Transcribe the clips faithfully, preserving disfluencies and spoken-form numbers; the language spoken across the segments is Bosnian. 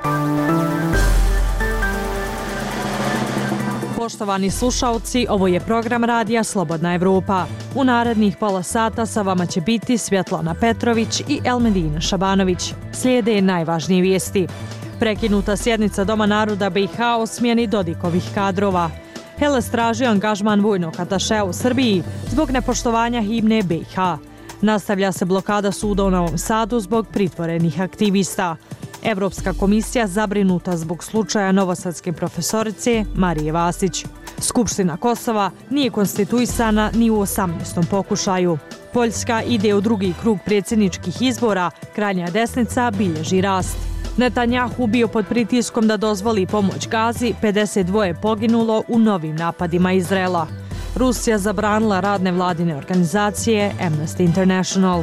Poštovani slušalci, ovo je program radija Slobodna Evropa. U narednih pola sata sa vama će biti Svjetlana Petrović i Elmedina Šabanović. Slijede najvažnije vijesti. Prekinuta sjednica Doma naroda B i H o smjeni Dodikovih kadrova. Heles traži angažman vojnog atašea u Srbiji zbog nepoštovanja himne B i H. Nastavlja se blokada suda u Novom Sadu zbog pritvorenih aktivista. Evropska komisija zabrinuta zbog slučaja novosadske profesorice Marije Vasić. Skupština Kosova nije konstituisana ni u osamnaestom pokušaju. Poljska ide u drugi krug predsjedničkih izbora, krajnja desnica bilježi rast. Netanjahu bio pod pritiskom da dozvoli pomoć Gazi, pedeset dva je poginulo u novim napadima Izraela. Rusija zabranila rad nevladine organizacije Amnesty International.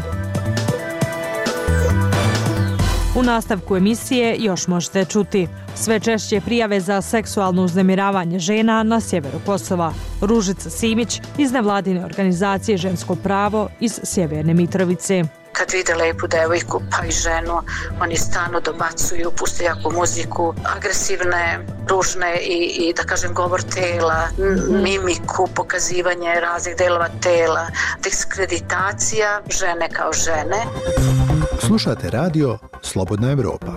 U nastavku emisije još možete čuti sve češće prijave za seksualno uznemiravanje žena na sjeveru Kosova. Ružica Simić iz nevladine organizacije Žensko pravo iz Sjeverne Mitrovice. Kad vide lepu devojku pa i ženu, oni stalno dobacuju, puste jaku muziku, agresivne, ružne i, i da kažem govor tela, mimiku, pokazivanje raznih delova tela, diskreditacija žene kao žene. Slušate radio Slobodna Evropa.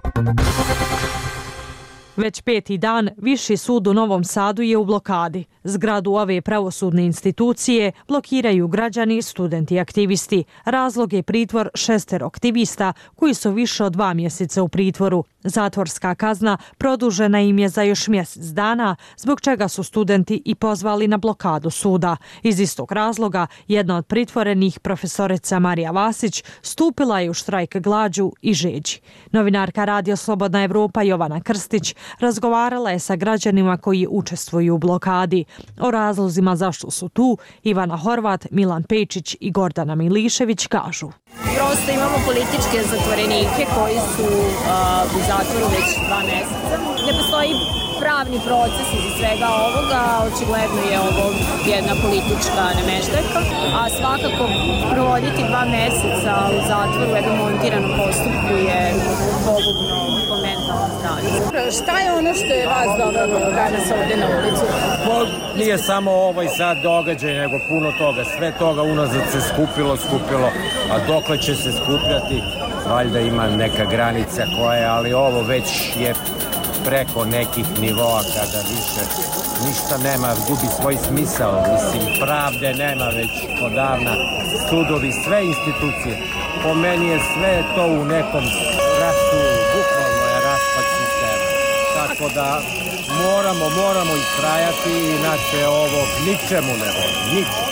Već peti dan Viši sud u Novom Sadu je u blokadi. Zgradu ove pravosudne institucije blokiraju građani, studenti i aktivisti. Razlog je pritvor šestero aktivista koji su više od dva mjeseca u pritvoru. Zatvorska kazna produžena im je za još mjesec dana, zbog čega su studenti i pozvali na blokadu suda. Iz istog razloga, jedna od pritvorenih, profesorica Marija Vasić, stupila je u štrajk glađu i žeđi. Novinarka Radio Slobodna Evropa Jovana Krstić razgovarala je sa građanima koji učestvuju u blokadi. O razlozima zašto su tu, Ivana Horvat, Milan Pejčić i Gordana Milišević kažu. Prosto imamo političke zatvorenike koji su uh, u zatvoru već dva mjeseca. Ne postoji pravni proces iz svega ovoga, očigledno je ovo jedna politička nameštajka, a svakako provoditi dva mjeseca u zatvoru u jednom montiranom postupku je pogubno po mentalnom zdravlju. Šta je ono što je vas dovelo danas ovdje na ulicu? Nije samo ovaj sad događaj, nego puno toga. Sve toga unazad se skupilo, skupilo, a dokle će se skupljati, valjda ima neka granica koja, ali ovo već je preko nekih nivoa kada više ništa nema, gubi svoj smisao. Mislim, pravde nema već odavna, sudovi, sve institucije. Po meni je sve to u nekom rastu, bukvalno je raspad sistema. Tako da moramo, moramo istrajati, inače ovo ničemu ne vodi, ničemu.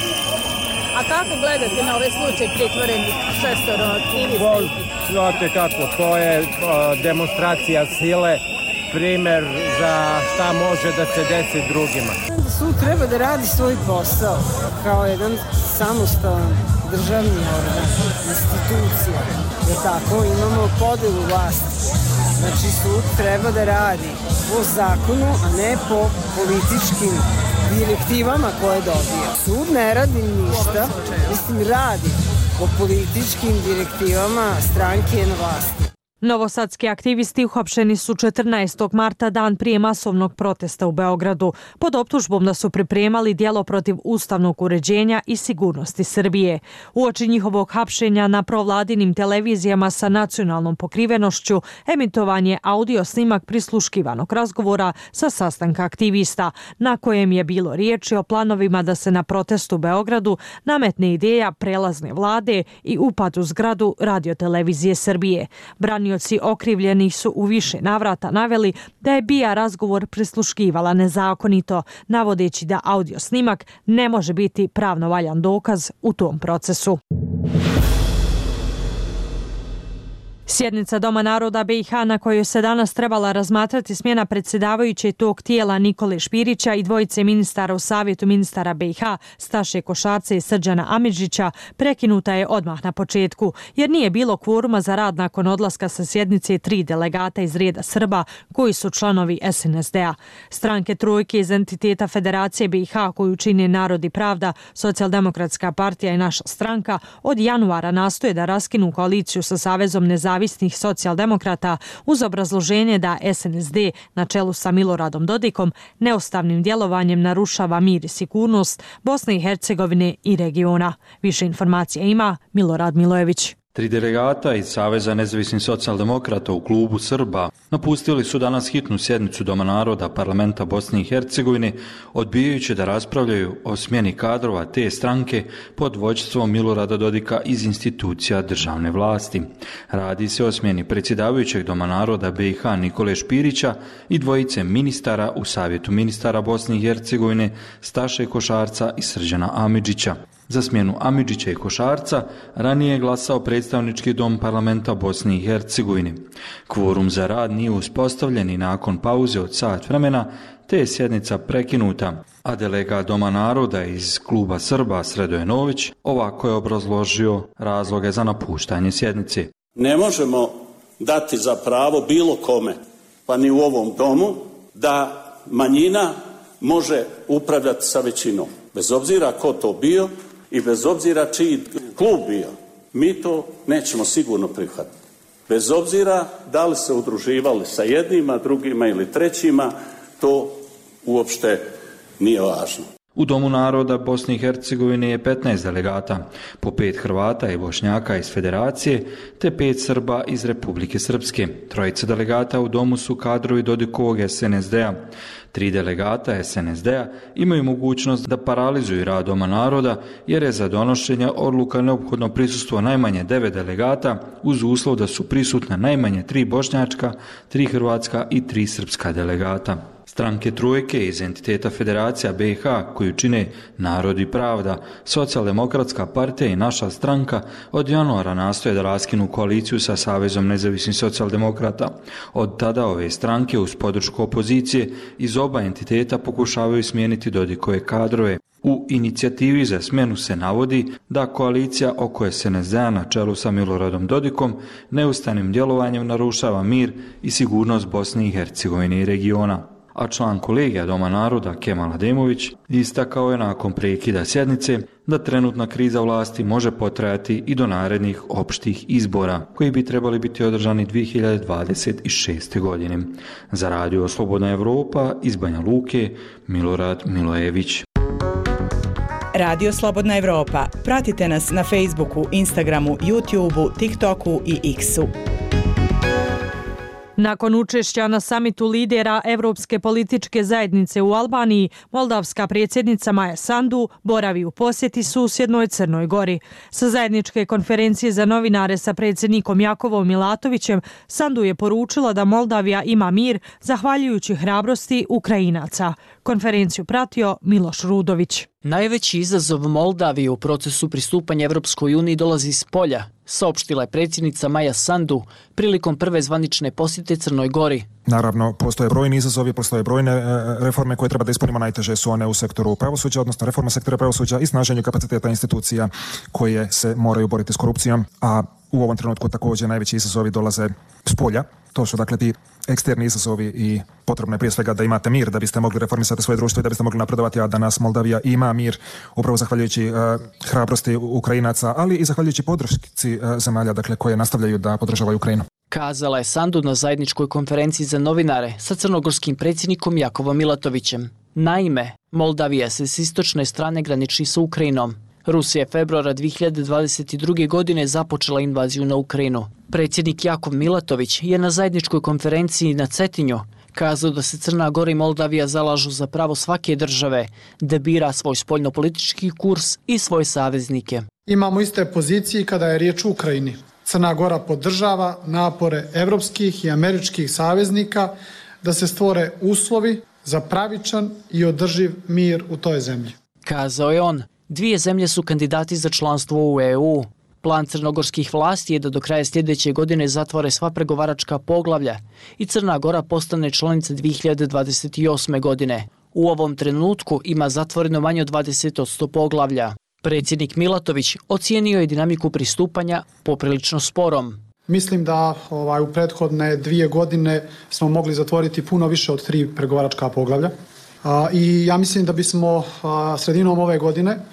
A kako gledate na ove slučaj pritvorenih šestoro aktivista? Znate kako, to je uh, demonstracija sile, primjer za šta može da se desi drugima. Sud treba da radi svoj posao kao jedan samostalan državni organ, institucija. Je tako, imamo podelu vlasti. Znači sud treba da radi po zakonu, a ne po političkim direktivama koje dobija. Sud ne radi ništa, mislim radi po političkim direktivama stranke na vlasti. Novosadski aktivisti uhapšeni su četrnaestog marta, dan prije masovnog protesta u Beogradu, pod optužbom da su pripremali djelo protiv ustavnog uređenja i sigurnosti Srbije. Uoči njihovog hapšenja na provladinim televizijama sa nacionalnom pokrivenošću emitovan je audio snimak prisluškivanog razgovora sa sastanka aktivista, na kojem je bilo riječi o planovima da se na protestu u Beogradu nametne ideja prelazne vlade i upad u zgradu radiotelevizije Srbije. Branio okrivljeni su u više navrata naveli da je B I A razgovor prisluškivala nezakonito, navodeći da audio snimak ne može biti pravno valjan dokaz u tom procesu. Sjednica Doma naroda B i H na kojoj se danas trebala razmatrati smjena predsjedavajuće tog tijela Nikole Špirića i dvojice ministara u Savjetu ministara B i H, Staše Košarce i Srđana Amidžića, prekinuta je odmah na početku, jer nije bilo kvoruma za rad nakon odlaska sa sjednice tri delegata iz reda Srba koji su članovi S N S D-a. Stranke trojke iz entiteta Federacije B i H koju čine Narod i pravda, Socijaldemokratska partija i naša stranka od januara nastoje da raskinu koaliciju sa Savezom nezavisnih nezavisnih socijaldemokrata uz obrazloženje da S N S D na čelu sa Miloradom Dodikom neustavnim djelovanjem narušava mir i sigurnost Bosne i Hercegovine i regiona. Više informacija ima Milorad Milojević. Tri delegata iz Saveza nezavisnih socijaldemokrata u klubu Srba napustili su danas hitnu sjednicu Doma naroda parlamenta Bosne i Hercegovine, odbijajući da raspravljaju o smjeni kadrova te stranke pod vođstvom Milorada Dodika iz institucija državne vlasti. Radi se o smjeni predsjedavajućeg Doma naroda B i H Nikole Špirića i dvojice ministara u Savjetu ministara Bosne i Hercegovine Staše Košarca i Srđana Amidžića. Za smjenu Amidžića i Košarca ranije je glasao predstavnički dom parlamenta Bosne i Hercegovine. Kvorum za rad nije uspostavljen i nakon pauze od sat vremena, te je sjednica prekinuta, a delegat Doma naroda iz kluba Srba Sredoje Nović ovako je obrazložio razloge za napuštanje sjednice. Ne možemo dati za pravo bilo kome, pa ni u ovom domu, da manjina može upravljati sa većinom. Bez obzira ko to bio i bez obzira čiji klub bio, mi to nećemo sigurno prihvatiti. Bez obzira da li se udruživali sa jednima, drugima ili trećima, to uopšte nije važno. U Domu naroda Bosne i Hercegovine je petnaest delegata, po pet Hrvata i Bošnjaka iz Federacije, te pet Srba iz Republike Srpske. Trojica delegata u domu su kadrovi Dodikovog S N S D-a. Tri delegata S N S D-a imaju mogućnost da paralizuju rad Doma naroda, jer je za donošenje odluka neophodno prisustvo najmanje devet delegata uz uslov da su prisutna najmanje tri bošnjačka, tri hrvatska i tri srpska delegata. Stranke trojke iz entiteta Federacija B i H, koju čine Narod i pravda, Socijaldemokratska partija i Naša stranka, od januara nastoje da raskinu koaliciju sa Savezom nezavisnih socijaldemokrata. Od tada ove stranke uz podršku opozicije iz oba entiteta pokušavaju smijeniti Dodikove kadrove. U inicijativi za smjenu se navodi da koalicija oko S N S D-a na čelu sa Miloradom Dodikom neustanim djelovanjem narušava mir i sigurnost Bosne i Hercegovine i regiona. A član kolegija Doma naroda Kemal Ademović istakao je nakon prekida sjednice da trenutna kriza vlasti može potrajati i do narednih opštih izbora, koji bi trebali biti održani dvije hiljade dvadeset šeste. godine. Za radio Slobodna Evropa iz Banja Luke, Milorad Milojević. Radio Slobodna Evropa. Pratite nas na Facebooku, Instagramu, YouTubeu, TikToku i X-u. Nakon učešća na samitu lidera Evropske političke zajednice u Albaniji, moldavska predsjednica Maja Sandu boravi u posjeti susjednoj Crnoj Gori. Sa zajedničke konferencije za novinare sa predsjednikom Jakovom Milatovićem, Sandu je poručila da Moldavija ima mir zahvaljujući hrabrosti Ukrajinaca. Konferenciju pratio Miloš Rudović. Najveći izazov Moldavije u procesu pristupanja Evropskoj uniji dolazi iz polja, saopštila je predsjednica Maja Sandu prilikom prve zvanične posjete Crnoj Gori. Naravno, postoje brojni izazovi, postoje brojne reforme koje treba da ispunimo, najteže su one u sektoru pravosuđa, odnosno reforma sektora pravosuđa i snaženju kapaciteta institucija koje se moraju boriti s korupcijom, a u ovom trenutku također najveći izazovi dolaze s polja. To su dakle ti eksterni izazovi i potrebno je prije svega da imate mir da biste mogli reformisati svoje društvo i da biste mogli napredovati, a danas Moldavija ima mir upravo zahvaljujući uh, hrabrosti Ukrajinaca, ali i zahvaljujući podršci uh, zemalja dakle, koje nastavljaju da podržavaju Ukrajinu. Kazala je Sandu na zajedničkoj konferenciji za novinare sa crnogorskim predsjednikom Jakovom Milatovićem. Naime, Moldavija se s istočne strane graniči sa Ukrajinom. Rusija je februara dvije hiljade dvadeset druge. godine započela invaziju na Ukrajinu. Predsjednik Jakov Milatović je na zajedničkoj konferenciji na Cetinju kazao da se Crna Gora i Moldavija zalažu za pravo svake države da bira svoj spoljnopolitički kurs i svoje saveznike. Imamo iste pozicije kada je riječ o Ukrajini. Crna Gora podržava napore evropskih i američkih saveznika da se stvore uslovi za pravičan i održiv mir u toj zemlji. Kazao je on. Dvije zemlje su kandidati za članstvo u E U. Plan crnogorskih vlasti je da do kraja sljedeće godine zatvore sva pregovaračka poglavlja i Crna Gora postane članica dvije hiljade dvadeset osme. godine. U ovom trenutku ima zatvoreno manje od dvadeset posto poglavlja. Predsjednik Milatović ocijenio je dinamiku pristupanja poprilično sporom. Mislim da ovaj, u prethodne dvije godine smo mogli zatvoriti puno više od tri pregovaračka poglavlja. A, I ja mislim da bismo a, sredinom ove godine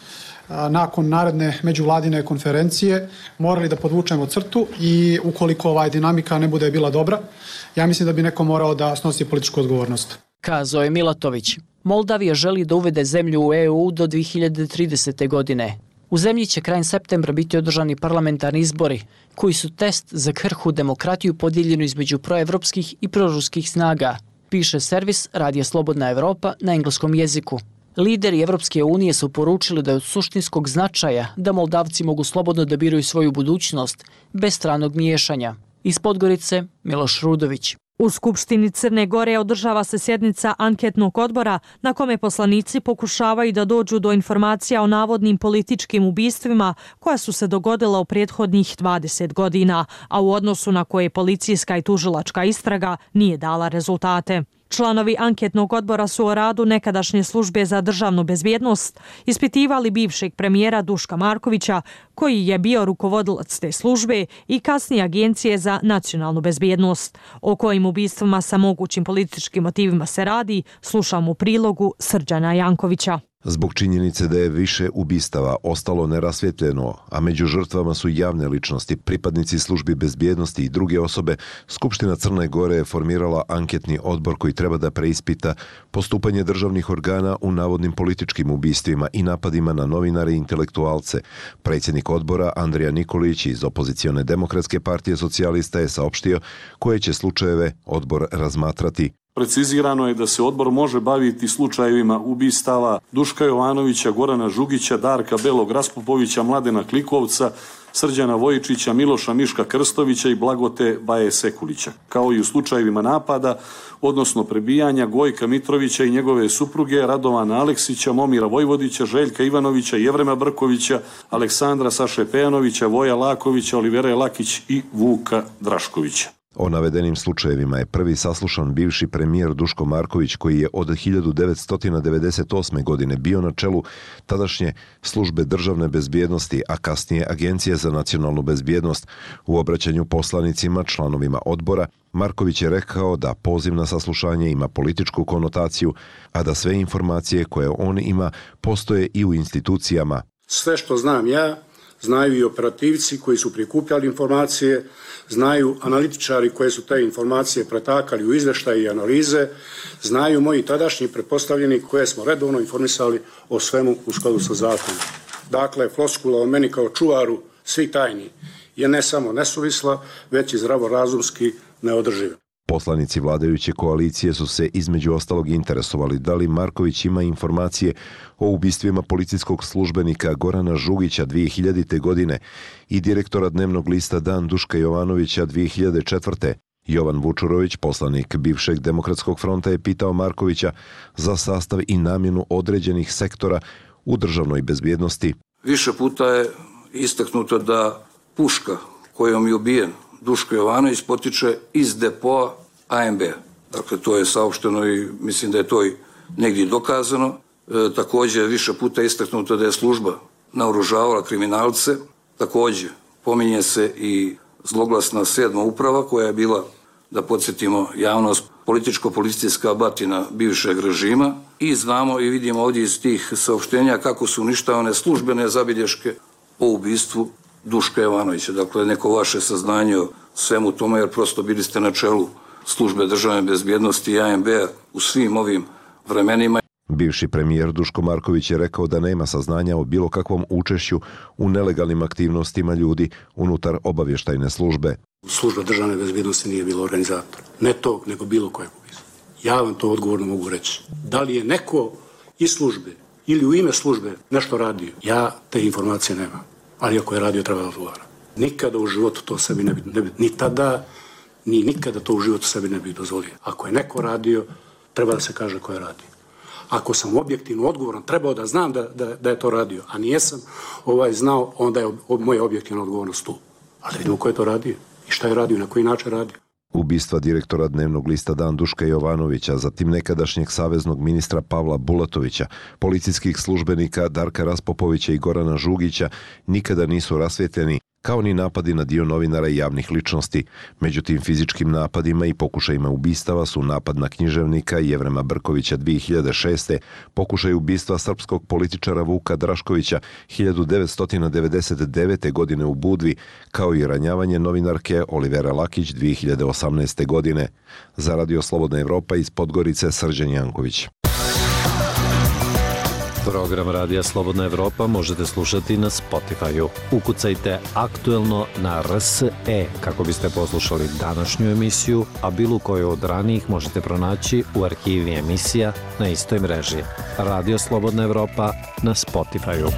nakon naredne međuvladine konferencije morali da podvučemo crtu i ukoliko ova dinamika ne bude bila dobra, ja mislim da bi neko morao da snosi političku odgovornost. Kazao je Milatović. Moldavija želi da uvede zemlju u E U do dve hiljade tridesete. godine. U zemlji će krajem septembra biti održani parlamentarni izbori, koji su test za krhku demokratiju podijeljenu između proevropskih i proruskih snaga, piše servis Radija Slobodna Evropa na engleskom jeziku. Lideri Evropske unije su poručili da je od suštinskog značaja da Moldavci mogu slobodno da biraju svoju budućnost bez stranog miješanja. Iz Podgorice, Miloš Rudović. U Skupštini Crne Gore održava se sjednica anketnog odbora na kome poslanici pokušavaju da dođu do informacija o navodnim političkim ubistvima koja su se dogodila u prethodnih dvadeset godina, a u odnosu na koje policijska i tužilačka istraga nije dala rezultate. Članovi anketnog odbora su o radu nekadašnje službe za državnu bezbjednost ispitivali bivšeg premijera Duška Markovića, koji je bio rukovodilac te službe, i kasnije Agencije za nacionalnu bezbjednost. O kojim ubistvima sa mogućim političkim motivima se radi, slušamo u prilogu Srđana Jankovića. Zbog činjenice da je više ubistava ostalo nerasvjetljeno, a među žrtvama su javne ličnosti, pripadnici službi bezbjednosti i druge osobe, Skupština Crne Gore je formirala anketni odbor koji treba da preispita postupanje državnih organa u navodnim političkim ubistvima i napadima na novinare i intelektualce. Predsjednik odbora Andrija Nikolić iz opozicione Demokratske partije socijalista je saopštio koje će slučajeve odbor razmatrati. Precizirano je da se odbor može baviti slučajevima ubistava Duška Jovanovića, Gorana Žugića, Darka Belog Raspupovića, Mladena Klikovca, Srđana Vojičića, Miloša Miška Krstovića i Blagote Baje Sekulića, kao i u slučajevima napada, odnosno prebijanja Gojka Mitrovića i njegove supruge, Radovana Aleksića, Momira Vojvodića, Željka Ivanovića, Jevrema Brkovića, Aleksandra Saše Pejanovića, Voja Lakovića, Olivera Lakić i Vuka Draškovića. O navedenim slučajevima je prvi saslušan bivši premijer Duško Marković, koji je od hiljadu devetsto devedeset osme. godine bio na čelu tadašnje službe državne bezbjednosti, a kasnije Agencije za nacionalnu bezbjednost. U obraćanju poslanicima, članovima odbora, Marković je rekao da poziv na saslušanje ima političku konotaciju, a da sve informacije koje on ima postoje i u institucijama. Sve što znam ja, znaju i operativci koji su prikupljali informacije, znaju analitičari koji su te informacije pretakali u izveštaje i analize, znaju moji tadašnji pretpostavljeni koje smo redovno informisali o svemu u skladu sa zakonom. Dakle, floskula o meni kao čuvaru svih tajni je ne samo nesuvisla, već i zdravorazumski neodrživa. Poslanici vladajuće koalicije su se između ostalog interesovali da li Marković ima informacije o ubistvima policijskog službenika Gorana Žugića dvije hiljadite. godine i direktora dnevnog lista Dan Duška Jovanovića dvije hiljade četvrte. Jovan Vučurović, poslanik bivšeg Demokratskog fronta, je pitao Markovića za sastav i namjenu određenih sektora u državnoj bezbjednosti. Više puta je istaknuto da puška kojom je ubijen Duško Jovanović potiče iz depoa A M B. Dakle, to je saopšteno i mislim da je to i negdje dokazano. E, također, više puta je istaknuto da je služba naoružavala kriminalce. Također, pominje se i zloglasna sedma uprava koja je bila, da podsjetimo javnost, političko-policijska batina bivšeg režima. I znamo i vidimo ovdje iz tih saopštenja kako su uništavane službene zabilješke o ubistvu Duška Jovanovića. Dakle, neko vaše saznanje o svemu tome, jer prosto bili ste na čelu službe državne bezbjednosti i A M B-a u svim ovim vremenima. Bivši premijer Duško Marković je rekao da nema saznanja o bilo kakvom učešću u nelegalnim aktivnostima ljudi unutar obavještajne službe. Služba državne bezbjednosti nije bila organizator. Ne tog, nego bilo kojeg ubistava. Ja vam to odgovorno mogu reći. Da li je neko iz službe ili u ime službe nešto radio, ja te informacije nemam. Ali ako je radio, treba da odgovara. Nikada u životu to sebi ne bi, ne bi, ni tada, ni nikada to u životu sebi ne bi dozvolio. Ako je neko radio, treba da se kaže ko je radio. Ako sam objektivno odgovoran, trebao da znam da, da, da je to radio, a nijesam ovaj znao, onda je ob, moja objektivna odgovornost tu. Ali vidimo ko je to radio i šta je radio i na koji način radio. Ubistva direktora dnevnog lista Dan Duška Jovanovića, zatim nekadašnjeg saveznog ministra Pavla Bulatovića, policijskih službenika Darka Raspopovića i Gorana Žugića nikada nisu rasvjetljeni, kao ni napadi na dio novinara i javnih ličnosti. Među tim fizičkim napadima i pokušajima ubistava su napad na književnika Jevrema Brkovića dvije hiljade šeste. pokušaj ubistva srpskog političara Vuka Draškovića hiljadu devetsto devedeset devete. godine u Budvi, kao i ranjavanje novinarke Olivere Lakić dvije hiljade osamnaeste. godine. Za Radio Slobodna Evropa iz Podgorice, Srđan Janković. Program Radija Slobodna Evropa možete slušati na Spotify-u. Ukucajte aktuelno na R S E kako biste poslušali današnju emisiju, a bilo koju od ranijih možete pronaći u arhivi emisija na istoj mreži. Radio Slobodna Evropa na Spotify-u.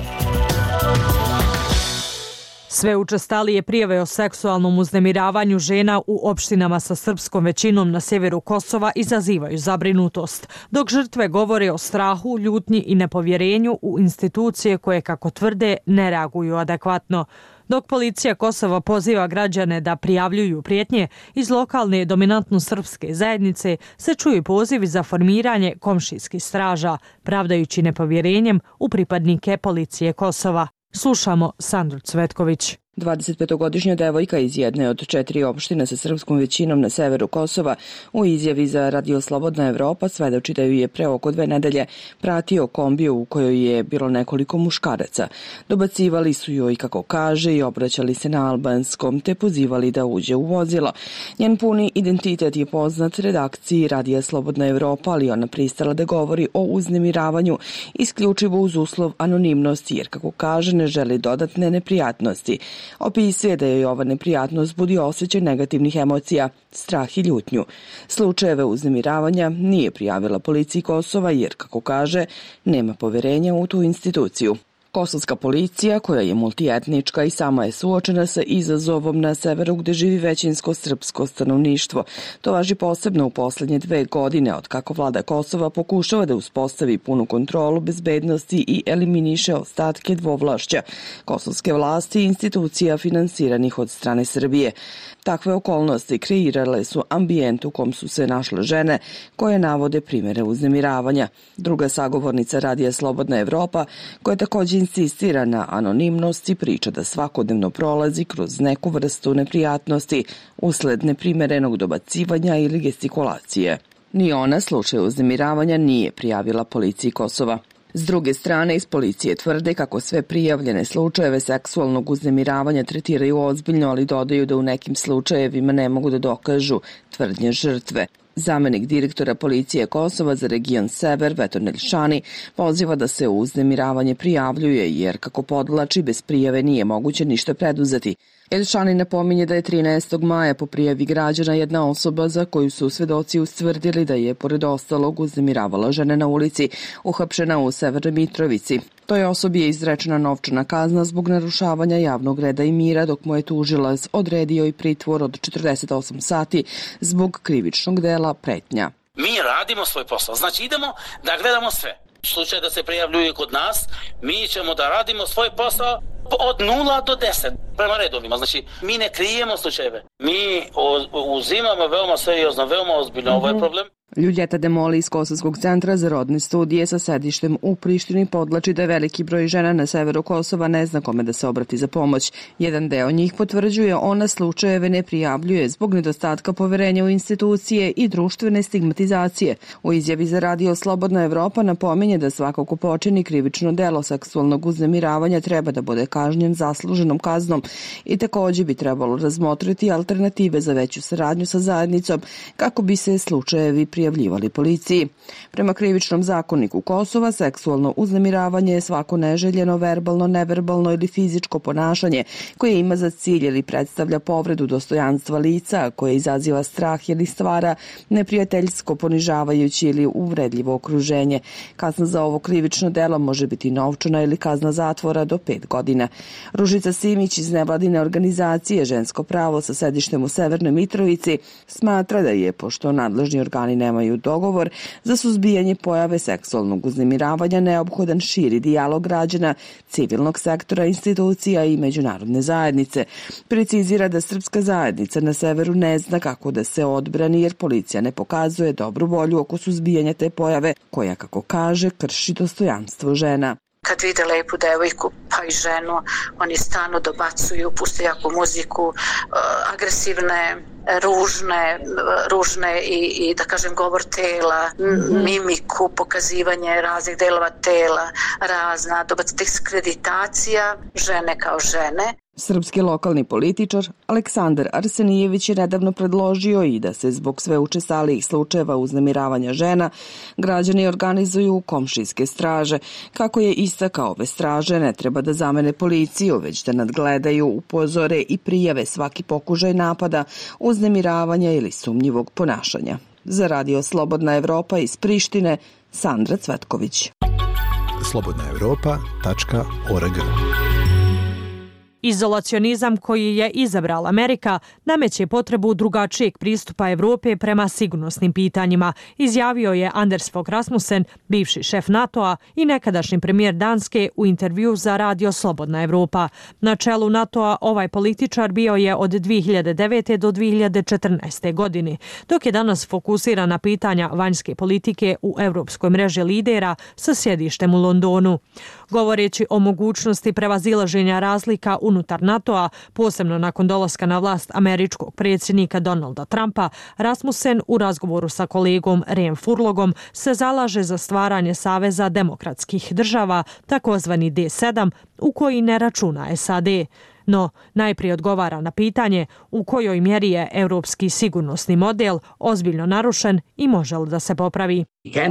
Sve učestalije prijave o seksualnom uznemiravanju žena u opštinama sa srpskom većinom na sjeveru Kosova izazivaju zabrinutost, dok žrtve govore o strahu, ljutnji i nepovjerenju u institucije koje, kako tvrde, ne reaguju adekvatno. Dok policija Kosova poziva građane da prijavljuju prijetnje, iz lokalne dominantno srpske zajednice se čuju pozivi za formiranje komšijskih straža, pravdajući nepovjerenjem u pripadnike policije Kosova. Slušamo Sandru Cvetković. dvadesetpetogodišnja devojka iz jedne od četiri opštine sa srpskom većinom na severu Kosova u izjavi za Radio Slobodna Evropa svedoči da ju je pre oko dve nedelje pratio kombiju u kojoj je bilo nekoliko muškaraca. Dobacivali su joj, kako kaže, i obraćali se na albanskom te pozivali da uđe u vozilo. Njen puni identitet je poznat redakciji Radija Slobodna Evropa, ali ona pristala da govori o uznemiravanju isključivo uz uslov anonimnosti, jer, kako kaže, ne želi dodatne neprijatnosti. Opisuje da je ova neprijatnost budi osjećaj negativnih emocija, strah i ljutnju. Slučajeve uznemiravanja nije prijavila policiji Kosova jer, kako kaže, nema poverenja u tu instituciju. Kosovska policija, koja je multietnička i sama je suočena sa izazovom na severu gde živi većinsko srpsko stanovništvo. To važi posebno u poslednje dve godine od kako vlada Kosova pokušava da uspostavi punu kontrolu bezbednosti i eliminiše ostatke dvovlašća kosovske vlasti i institucija finansiranih od strane Srbije. Takve okolnosti kreirale su ambijent u kom su se našle žene koje navode primjere uznemiravanja. Druga sagovornica Radija Slobodna Evropa, koja također insistira na anonimnosti, priča da svakodnevno prolazi kroz neku vrstu neprijatnosti usled neprimerenog dobacivanja ili gestikulacije. Ni ona slučaj uznemiravanja nije prijavila policiji Kosova. S druge strane, iz policije tvrde kako sve prijavljene slučajeve seksualnog uznemiravanja tretiraju ozbiljno, ali dodaju da u nekim slučajevima ne mogu da dokažu tvrdnje žrtve. Zamenik direktora policije Kosova za region Sever, Veton Elšani, poziva da se uznemiravanje prijavljuje, jer, kako podlači, bez prijave nije moguće ništa preduzeti. Elšani napominje da je trinaestog maja po prijavi građana jedna osoba za koju su svedoci ustvrdili da je, pored ostalog, uznemiravala žene na ulici, uhapšena u Severnoj Mitrovici. Toj osobi je izrečena novčana kazna zbog narušavanja javnog reda i mira, dok mu je tužilac odredio i pritvor od četrdeset osam sati zbog krivičnog dela pretnja. Mi radimo svoj posao, znači idemo da gledamo sve. U slučaju da se prijavljuje kod nas, mi ćemo da radimo svoj posao od nula do deset prema redovima. Znači, mi ne krijemo slučajeve. Mi uzimamo veoma seriozno, veoma ozbiljno mm-hmm. ovaj problem. Ljuljeta Demoli iz Kosovskog centra za rodne studije sa sedištem u Prištini podlači da je veliki broj žena na severu Kosova ne zna kome da se obrati za pomoć. Jedan deo njih potvrđuje ona slučajeve ne prijavljuje zbog nedostatka poverenja u institucije i društvene stigmatizacije. U izjavi za Radio Slobodna Evropa napominje da svako ko počini krivično delo seksualnog uznemiravanja treba da bude kažnjen zasluženom kaznom i također bi trebalo razmotriti alternative za veću saradnju sa zajednicom kako bi se slučajevi prijavljivali prijavljivali policiji. Prema krivičnom zakoniku Kosova, seksualno uznemiravanje je svako neželjeno, verbalno, neverbalno ili fizičko ponašanje koje ima za cilj ili predstavlja povredu dostojanstva lica, koje izaziva strah ili stvara neprijateljsko, ponižavajući ili uvredljivo okruženje. Kazna za ovo krivično delo može biti novčana ili kazna zatvora do pet godina. Ružica Simić iz nevladine organizacije Žensko pravo sa sedištem u Severnoj Mitrovici smatra da je, pošto nadležni organi ne nemaju dogovor za suzbijanje pojave seksualnog uznemiravanja, neophodan širi dijalog građana, civilnog sektora, institucija i međunarodne zajednice. Precizira da srpska zajednica na severu ne zna kako da se odbrani jer policija ne pokazuje dobru volju oko suzbijanja te pojave koja, kako kaže, krši dostojanstvo žena. kad vide lepu devojku pa i ženu, oni stanu, dobacuju, puste jaku muziku, agresivne, ružne, ružne i, i da kažem govor tela, mimiku, pokazivanje raznih delova tela, razna, dobac diskreditacija žene kao žene. Srpski lokalni političar Aleksandar Arsenijević je nedavno predložio i da se zbog sve učestalijih slučajeva uznemiravanja žena građani organizuju komšijske straže. Kako je istakao, ove straže ne treba da zamene policiju, već da nadgledaju, upozore i prijave svaki pokušaj napada, uznemiravanja ili sumnjivog ponašanja. Za Radio Slobodna Evropa iz Prištine, Sandra Cvetković. slobodna evropa tačka org. Izolacionizam koji je izabrala Amerika nameće potrebu drugačijeg pristupa Evrope prema sigurnosnim pitanjima, izjavio je Anders Fogh Rasmussen, bivši šef NATO-a i nekadašnji premijer Danske u intervju za Radio Slobodna Evropa. Na čelu NATO-a ovaj političar bio je od dvije hiljade devete do dvije hiljade četrnaeste. godine, dok je danas fokusiran na pitanja vanjske politike u Evropskoj mreži lidera sa sjedištem u Londonu. Govoreći o mogućnosti prevazilaženja razlika unutar NATO-a, posebno nakon dolaska na vlast američkog predsjednika Donalda Trumpa, Rasmussen u razgovoru sa kolegom Rem Furlogom se zalaže za stvaranje Saveza demokratskih država, takozvani D sedam, u koji ne računa S A D. No, najprije odgovara na pitanje u kojoj mjeri je europski sigurnosni model ozbiljno narušen i može li da se popravi.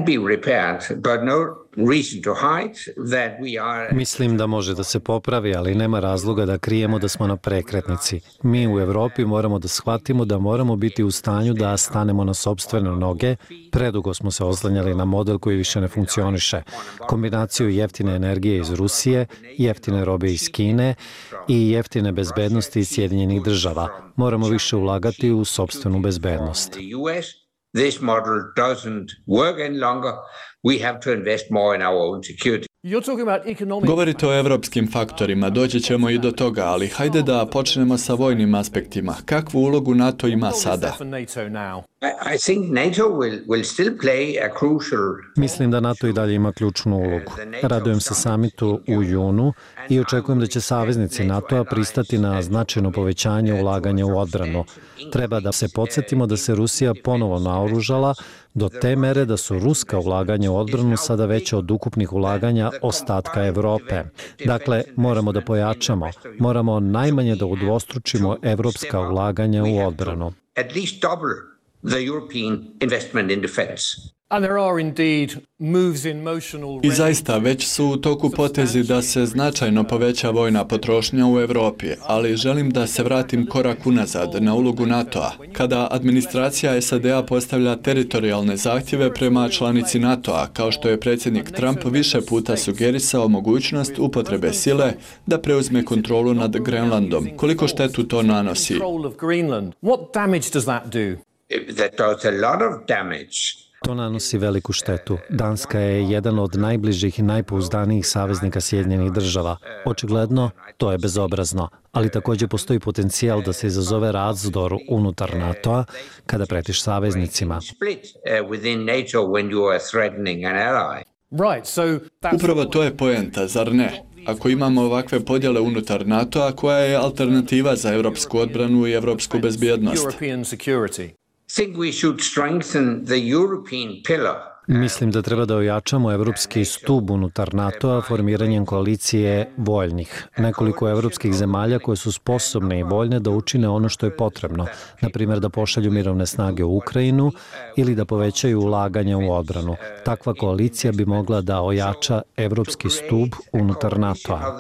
Mislim da može da se popravi, ali nema razloga da krijemo da smo na prekretnici. Mi u Evropi moramo da shvatimo da moramo biti u stanju da stanemo na sopstvene noge. Predugo smo se oslanjali na model koji više ne funkcioniše. Kombinaciju jeftine energije iz Rusije, jeftine robe iz Kine i jeftine bezbednosti iz Sjedinjenih država. Moramo više ulagati u sopstvenu bezbednost. This model doesn't work any longer. We have to invest more in our own security. Govorite o evropskim faktorima, doći ćemo i do toga, ali hajde da počnemo sa vojnim aspektima. Kakvu ulogu NATO ima sada? Mislim da NATO i dalje ima ključnu ulogu. Radujem se samitu u junu i očekujem da će saveznici NATO-a pristati na značajno povećanje ulaganja u odbranu. Treba da se podsjetimo da se Rusija ponovo naoružala do te mere da su ruska ulaganja u odbranu sada veća od ukupnih ulaganja ostatka Evrope. Dakle, moramo da pojačamo, moramo najmanje da udvostručimo evropska ulaganja u odbranu. I zaista, već su u toku potezi da se značajno poveća vojna potrošnja u Evropi, ali želim da se vratim korak unazad na ulogu NATO-a. Kada administracija S A D-a postavlja teritorijalne zahtjeve prema članici NATO-a, kao što je predsjednik Trump više puta sugerisao mogućnost upotrebe sile da preuzme kontrolu nad Grenlandom. Koliko štetu to nanosi? To nanosi veliku štetu. Danska je jedan od najbližih i najpouzdanijih saveznika Sjedinjenih država. Očigledno, to je bezobrazno, ali također postoji potencijal da se izazove razdor unutar NATO-a kada pretiš saveznicima. Upravo to je poenta, zar ne? Ako imamo ovakve podjele unutar NATO-a, koja je alternativa za evropsku odbranu i evropsku bezbjednost? Mislim da treba da ojačamo evropski stub unutar NATO-a formiranjem koalicije voljnih. Nekoliko evropskih zemalja koje su sposobne i voljne da učine ono što je potrebno, na primjer da pošalju mirovne snage u Ukrajinu ili da povećaju ulaganja u odbranu. Takva koalicija bi mogla da ojača evropski stub unutar NATO-a.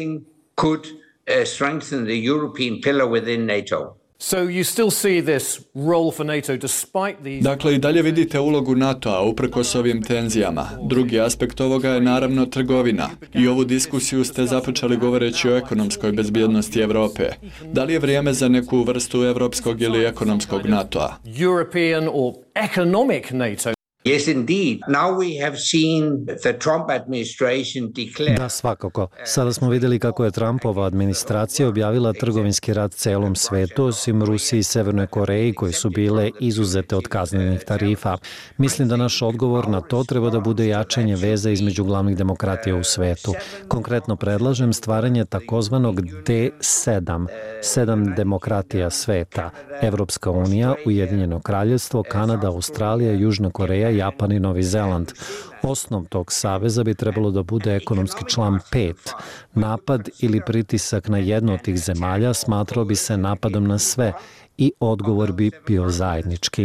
Dakle, i dalje vidite ulogu NATO-a uprkos ovim tenzijama. Drugi aspekt ovoga je naravno trgovina. I ovu diskusiju ste započeli govoreći o ekonomskoj bezbjednosti Evrope. Da li je vrijeme za neku vrstu evropskog ili ekonomskog NATO-a? Yes, indeed. Now we have seen the Trump administration declare... Da, svakako. Sada smo vidjeli kako je Trumpova administracija objavila trgovinski rat celom svetu, osim Rusiji i Severnoj Koreji, koje su bile izuzete od kaznenih tarifa. Mislim da naš odgovor na to treba da bude jačanje veza između glavnih demokratija u svetu. Konkretno predlažem stvaranje takozvanog D sedam, sedam demokratija sveta, Evropska unija, Ujedinjeno kraljevstvo, Kanada, Australija, Južna Koreja, Japan i Novi Zeland. Osnov tog saveza bi trebalo da bude ekonomski član pet. Napad ili pritisak na jednu od tih zemalja smatrao bi se napadom na sve i odgovor bi bio zajednički.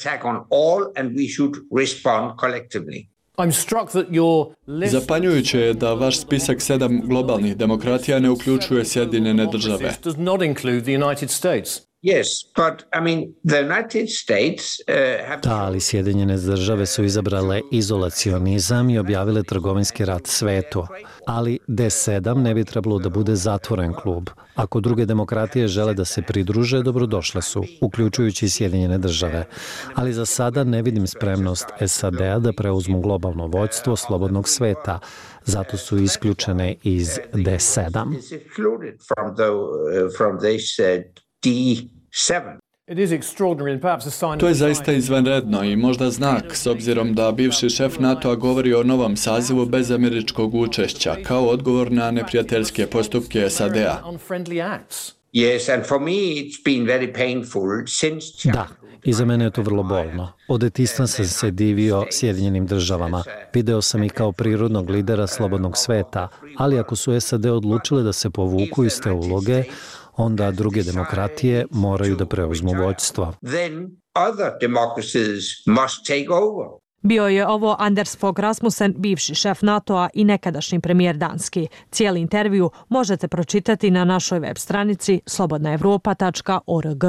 Zapanjujuće je da vaš spisak sedam globalnih demokratija ne uključuje Sjedinjene države. Yes, but I mean the United States uh, have... Da, ali Sjedinjene države su izabrale izolacionizam i objavile trgovinski rat svetu. Ali D sedam ne bi trebalo da bude zatvoren klub. Ako druge demokratije žele da se pridruže, dobrodošle su, uključujući Sjedinjene države. Ali za sada ne vidim spremnost S A D-a da preuzmu globalno vođstvo slobodnog sveta. Zato su isključene iz D sedam. To je zaista izvanredno i možda znak, s obzirom da bivši šef NATO-a govori o novom sazivu bez američkog učešća, kao odgovor na neprijateljske postupke S A D-a. Da, i za mene je to vrlo bolno. Od detinjstva sam se divio Sjedinjenim državama. Video sam ih kao prirodnog lidera slobodnog sveta, ali ako su S A D odlučile da se povuku iz te uloge, onda druge demokratije moraju da preuzmu vođstvo. Bio je ovo Anders Fogh Rasmussen, bivši šef NATO-a i nekadašnji premijer Danski. Cijeli intervju možete pročitati na našoj web stranici slobodna evropa tačka org.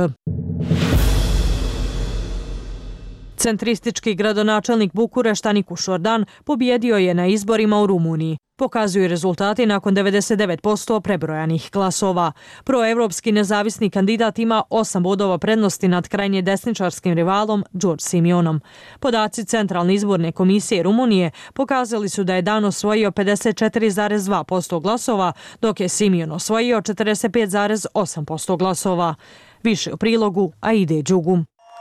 Centristički gradonačelnik Bukurešta Nikuš Ordan pobjedio je na izborima u Rumuniji. Pokazuju rezultati nakon devedeset devet posto prebrojanih glasova. Proevropski nezavisni kandidat ima osam bodova prednosti nad krajnje desničarskim rivalom Đorđe Simionom. Podaci Centralne izborne komisije Rumunije pokazali su da je Dan osvojio pedeset četiri zarez dva posto glasova, dok je Simion osvojio četrdeset pet zarez osam posto glasova. Više u prilogu Aide Đugu.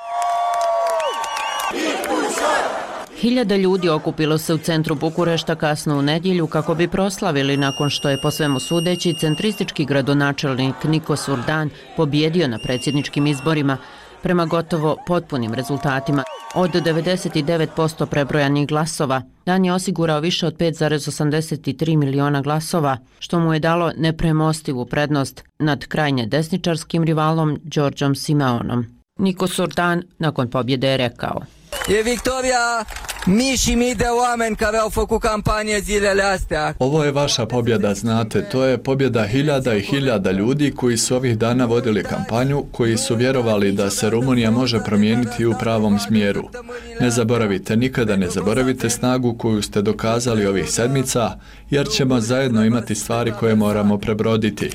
Hiljada ljudi okupilo se u centru Bukurešta kasno u nedjelju kako bi proslavili nakon što je po svemu sudeći centristički gradonačelnik Nikos Ordan pobjedio na predsjedničkim izborima prema gotovo potpunim rezultatima. Od devedeset devet posto prebrojanih glasova, Dan je osigurao više od pet zarez osamdeset tri miliona glasova, što mu je dalo nepremostivu prednost nad krajnje desničarskim rivalom Đorđom Simeonom. Nikos Ordan nakon pobjede je rekao: E victoria mii și mii de oameni care au făcut campanie zilele astea. Ovo je vaša pobjeda, znate, to je pobjeda hiljada i hiljada ljudi koji su ovih dana vodili kampanju, koji su vjerovali da se Rumunija može promijeniti u pravom smjeru. Ne zaboravite, nikada ne zaboravite snagu koju ste dokazali ovih sedmica, jer ćemo zajedno imati stvari koje moramo prebroditi.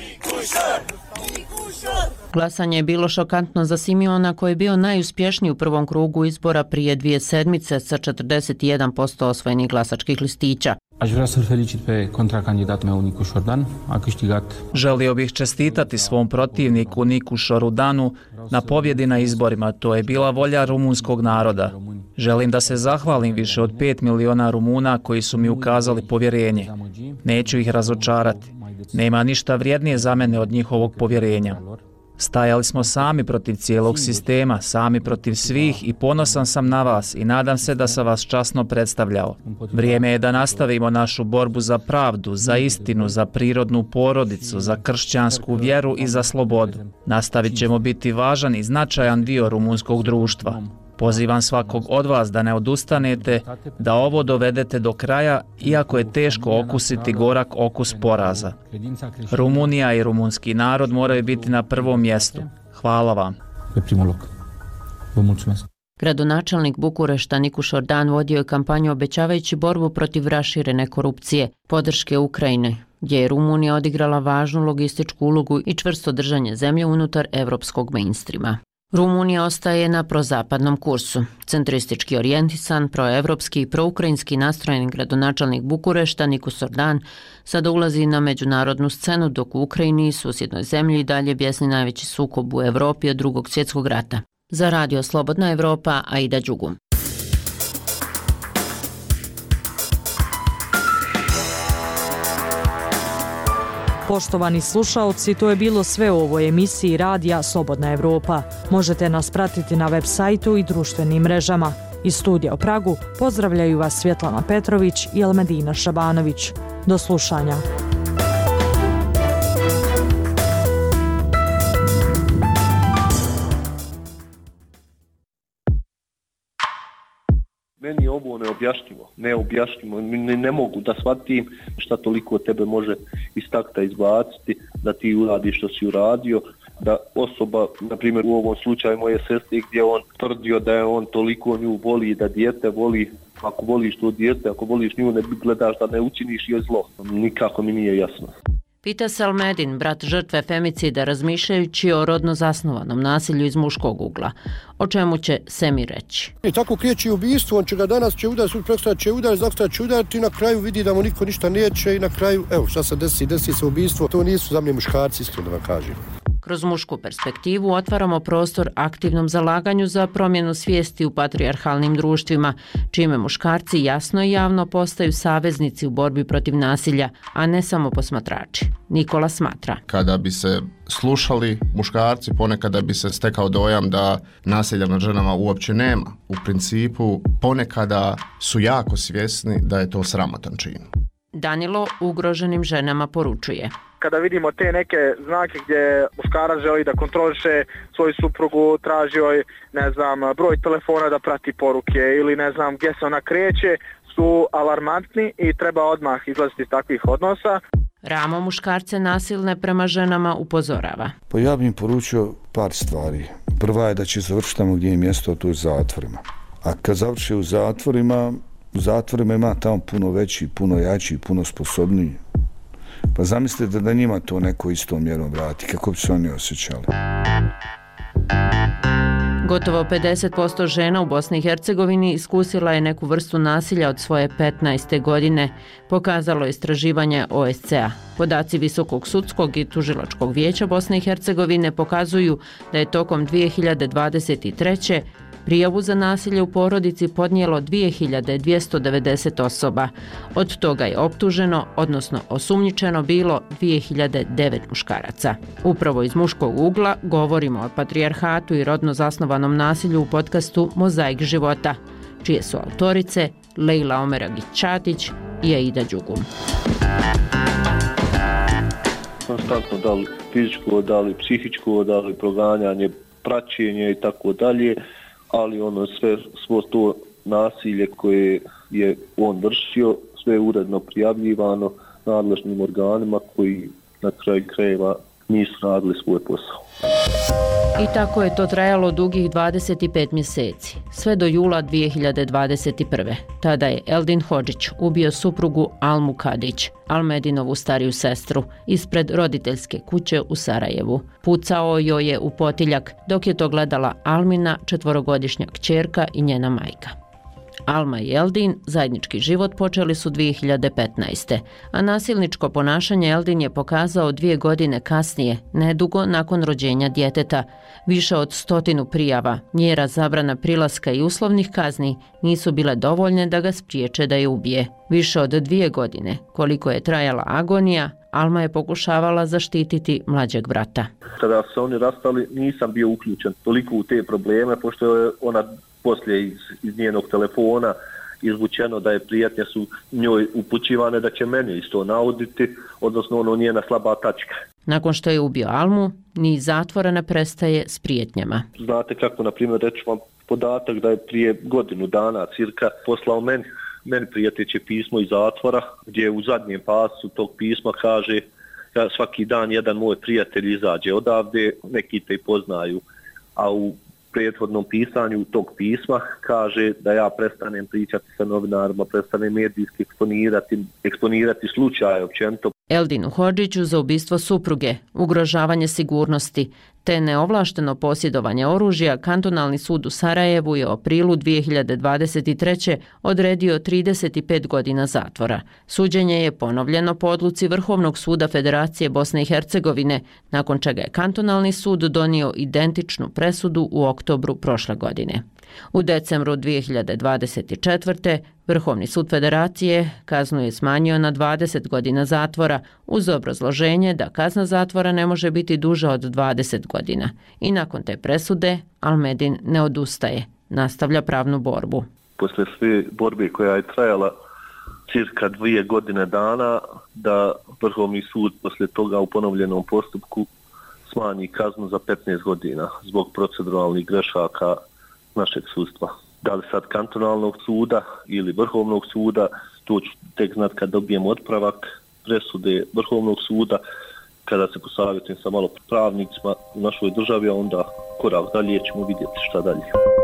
Glasanje je bilo šokantno za Simiona, koji je bio najuspješniji u prvom krugu izbora prije dvije sedmice sa četrdeset jedan posto osvojenih glasačkih listića. Aș vrea să-l felicit pe contracandidatul meu Nikuš Ordan, a câștigat. Želio bih čestitati svom protivniku Nikušu Ordanu na pobjedi na izborima. To je bila volja rumunskog naroda. Želim da se zahvalim više od pet miliona Rumuna koji su mi ukazali povjerenje. Neću ih razočarati. Nema ništa vrijednije za mene od njihovog povjerenja. Stajali smo sami protiv cijelog sistema, sami protiv svih i ponosan sam na vas i nadam se da sam vas časno predstavljao. Vrijeme je da nastavimo našu borbu za pravdu, za istinu, za prirodnu porodicu, za kršćansku vjeru i za slobodu. Nastavit ćemo biti važan i značajan dio rumunskog društva. Pozivam svakog od vas da ne odustanete, da ovo dovedete do kraja, iako je teško okusiti gorak okus poraza. Rumunija i rumunski narod moraju biti na prvom mjestu. Hvala vam. Gradonačelnik Bukurešta Nikuš Ordan vodio je kampanju obećavajući borbu protiv raširene korupcije, podrške Ukrajine, gdje je Rumunija odigrala važnu logističku ulogu i čvrsto držanje zemlje unutar evropskog mainstreama. Rumunija ostaje na prozapadnom kursu. Centristički orijentisan, proevropski i proukrajinski nastrojeni gradonačelnik Bukurešta Niko Sordan sada ulazi na međunarodnu scenu, dok u Ukrajini i susjednoj zemlji dalje bjesni najveći sukob u Evropi od drugog svjetskog rata. Za Radio Slobodna Evropa, Aida Đugum. Poštovani slušaoci, to je bilo sve u ovoj emisiji Radija Slobodna Evropa. Možete nas pratiti na web sajtu i društvenim mrežama. Iz studija u Pragu pozdravljaju vas Svjetlana Petrović i Elmedina Šabanović. Do slušanja. Meni je ovo neobjašnjivo, neobjašnjivo, ne, ne mogu da shvatim šta toliko tebe može iz takta izbaciti, da ti uradiš što si uradio, da osoba, na primjer u ovom slučaju moje sestre, gdje on tvrdio da je on toliko nju voli, da dijete voli, ako voliš to dijete, ako voliš nju, ne gledaš da ne učiniš joj zlo. Nikako mi nije jasno. Pita se Almedin, brat žrtve femicida, razmišljajući o rodno zasnovanom nasilju iz muškog ugla. O čemu će Semi reći? I tako kriječi ubistvo, on će ga danas će udariti, sutra prekstra će udariti, zaktra će udariti i na kraju vidi da mu niko ništa neće i na kraju, evo šta se desi, desi se ubistvo. To nisu za mene muškarci, iskreno da vam kažem. Kroz mušku perspektivu otvaramo prostor aktivnom zalaganju za promjenu svijesti u patrijarhalnim društvima, čime muškarci jasno i javno postaju saveznici u borbi protiv nasilja, a ne samo posmatrači. Nikola smatra. Kada bi se slušali muškarci, ponekada bi se stekao dojam da nasilja nad ženama uopće nema. U principu, ponekada su jako svjesni da je to sramotan čin. Danilo ugroženim ženama poručuje. Kada vidimo te neke znake gdje muškarac želi da kontroliše svoju suprugu, traži joj, ne znam, broj telefona da prati poruke ili ne znam gdje se ona kreće, su alarmantni i treba odmah izlaziti iz takvih odnosa. Ramo muškarce nasilne prema ženama upozorava. Pa ja bih im poručio par stvari. Prva je da će završiti tamo gdje je mjesto, to je u zatvorima. A kad završi u zatvorima, u zatvorima ima tamo puno veći, puno jači, puno sposobniji. Pa zamislite da njima to neko istom mjerom vrati, kako bi se oni osjećali. Gotovo pedeset posto žena u Bosni i Hercegovini iskusila je neku vrstu nasilja od svoje petnaeste godine, pokazalo je istraživanje O S C A. Podaci Visokog sudskog i tužilačkog vijeća Bosne i Hercegovine pokazuju da je tokom dvije hiljade dvadeset treće prijavu za nasilje u porodici podnijelo dvije hiljade dvjesto devedeset osoba. Od toga je optuženo, odnosno osumnjičeno bilo dvije hiljade devet muškaraca. Upravo iz muškog ugla govorimo o patrijarhatu i rodno zasnovanom nasilju u podcastu Mozaik života, čije su autorice Lejla Omeragić-Čatić i Aida Đugum. Konstantno da li fizičko, da li psihičko, da li proganjanje, praćenje i tako dalje, ali ono sve, svo to nasilje koje je on vršio, sve je uredno prijavljivano nadležnim organima koji na kraju krajeva nisu radili svoj posao. I tako je to trajalo dugih dvadeset pet mjeseci, sve do jula dvije hiljade dvadeset prve. Tada je Eldin Hodžić ubio suprugu Almu Kadić, Almedinovu stariju sestru, ispred roditeljske kuće u Sarajevu. Pucao joj je u potiljak, dok je to gledala Almina, četvorogodišnja kćerka i njena majka. Alma i Eldin zajednički život počeli su dvije hiljade petnaeste. a nasilničko ponašanje Eldin je pokazao dvije godine kasnije, nedugo nakon rođenja djeteta. Više od stotinu prijava, mjera zabrana prilaska i uslovnih kazni nisu bile dovoljne da ga spriječe da je ubije. Više od dvije godine, koliko je trajala agonija, Alma je pokušavala zaštititi mlađeg brata. Kada su oni rastali, nisam bio uključen toliko u te probleme, pošto je ona poslije iz, iz njenog telefona izvučeno da je prijetnje su njoj upućivane da će mene isto nauditi, odnosno ono njena slaba tačka. Nakon što je ubio Almu, ni zatvora ne prestaje s prijetnjama. Znate kako, na primjer, reći vam podatak da je prije godinu dana cirka poslao meni, meni prijeteće pismo iz zatvora, gdje u zadnjem pasu tog pisma kaže da svaki dan jedan moj prijatelj izađe odavde, neki te i poznaju, a u prethodnom pisanju tog pisma kaže da ja prestanem pričati sa novinarima, prestanem medijski eksponirati, eksponirati slučaje općenito. Eldinu Hodžiću za ubistvo supruge, ugrožavanje sigurnosti, te neovlašteno posjedovanje oružja, kantonalni sud u Sarajevu je u aprilu dvije hiljade dvadeset treće. odredio trideset pet godina zatvora. Suđenje je ponovljeno po odluci Vrhovnog suda Federacije Bosne i Hercegovine, nakon čega je kantonalni sud donio identičnu presudu u oktobru prošle godine. U decembru dvije hiljade dvadeset četvrte. Vrhovni sud Federacije kaznu je smanjio na dvadeset godina zatvora uz obrazloženje da kazna zatvora ne može biti duža od dvadeset godina. I nakon te presude Almedin ne odustaje, nastavlja pravnu borbu. Posle sve borbe koja je trajala cirka dvije godine dana, da Vrhovni sud posle toga u ponovljenom postupku smanji kaznu za petnaest godina zbog proceduralnih grešaka našeg sudstva. Da li sad kantonalnog suda ili Vrhovnog suda, to ću tek znat kad dobijem otpravak presude Vrhovnog suda, kada se posavjetujem sa malo pravnicima u našoj državi, a onda korak dalje ćemo vidjeti šta dalje.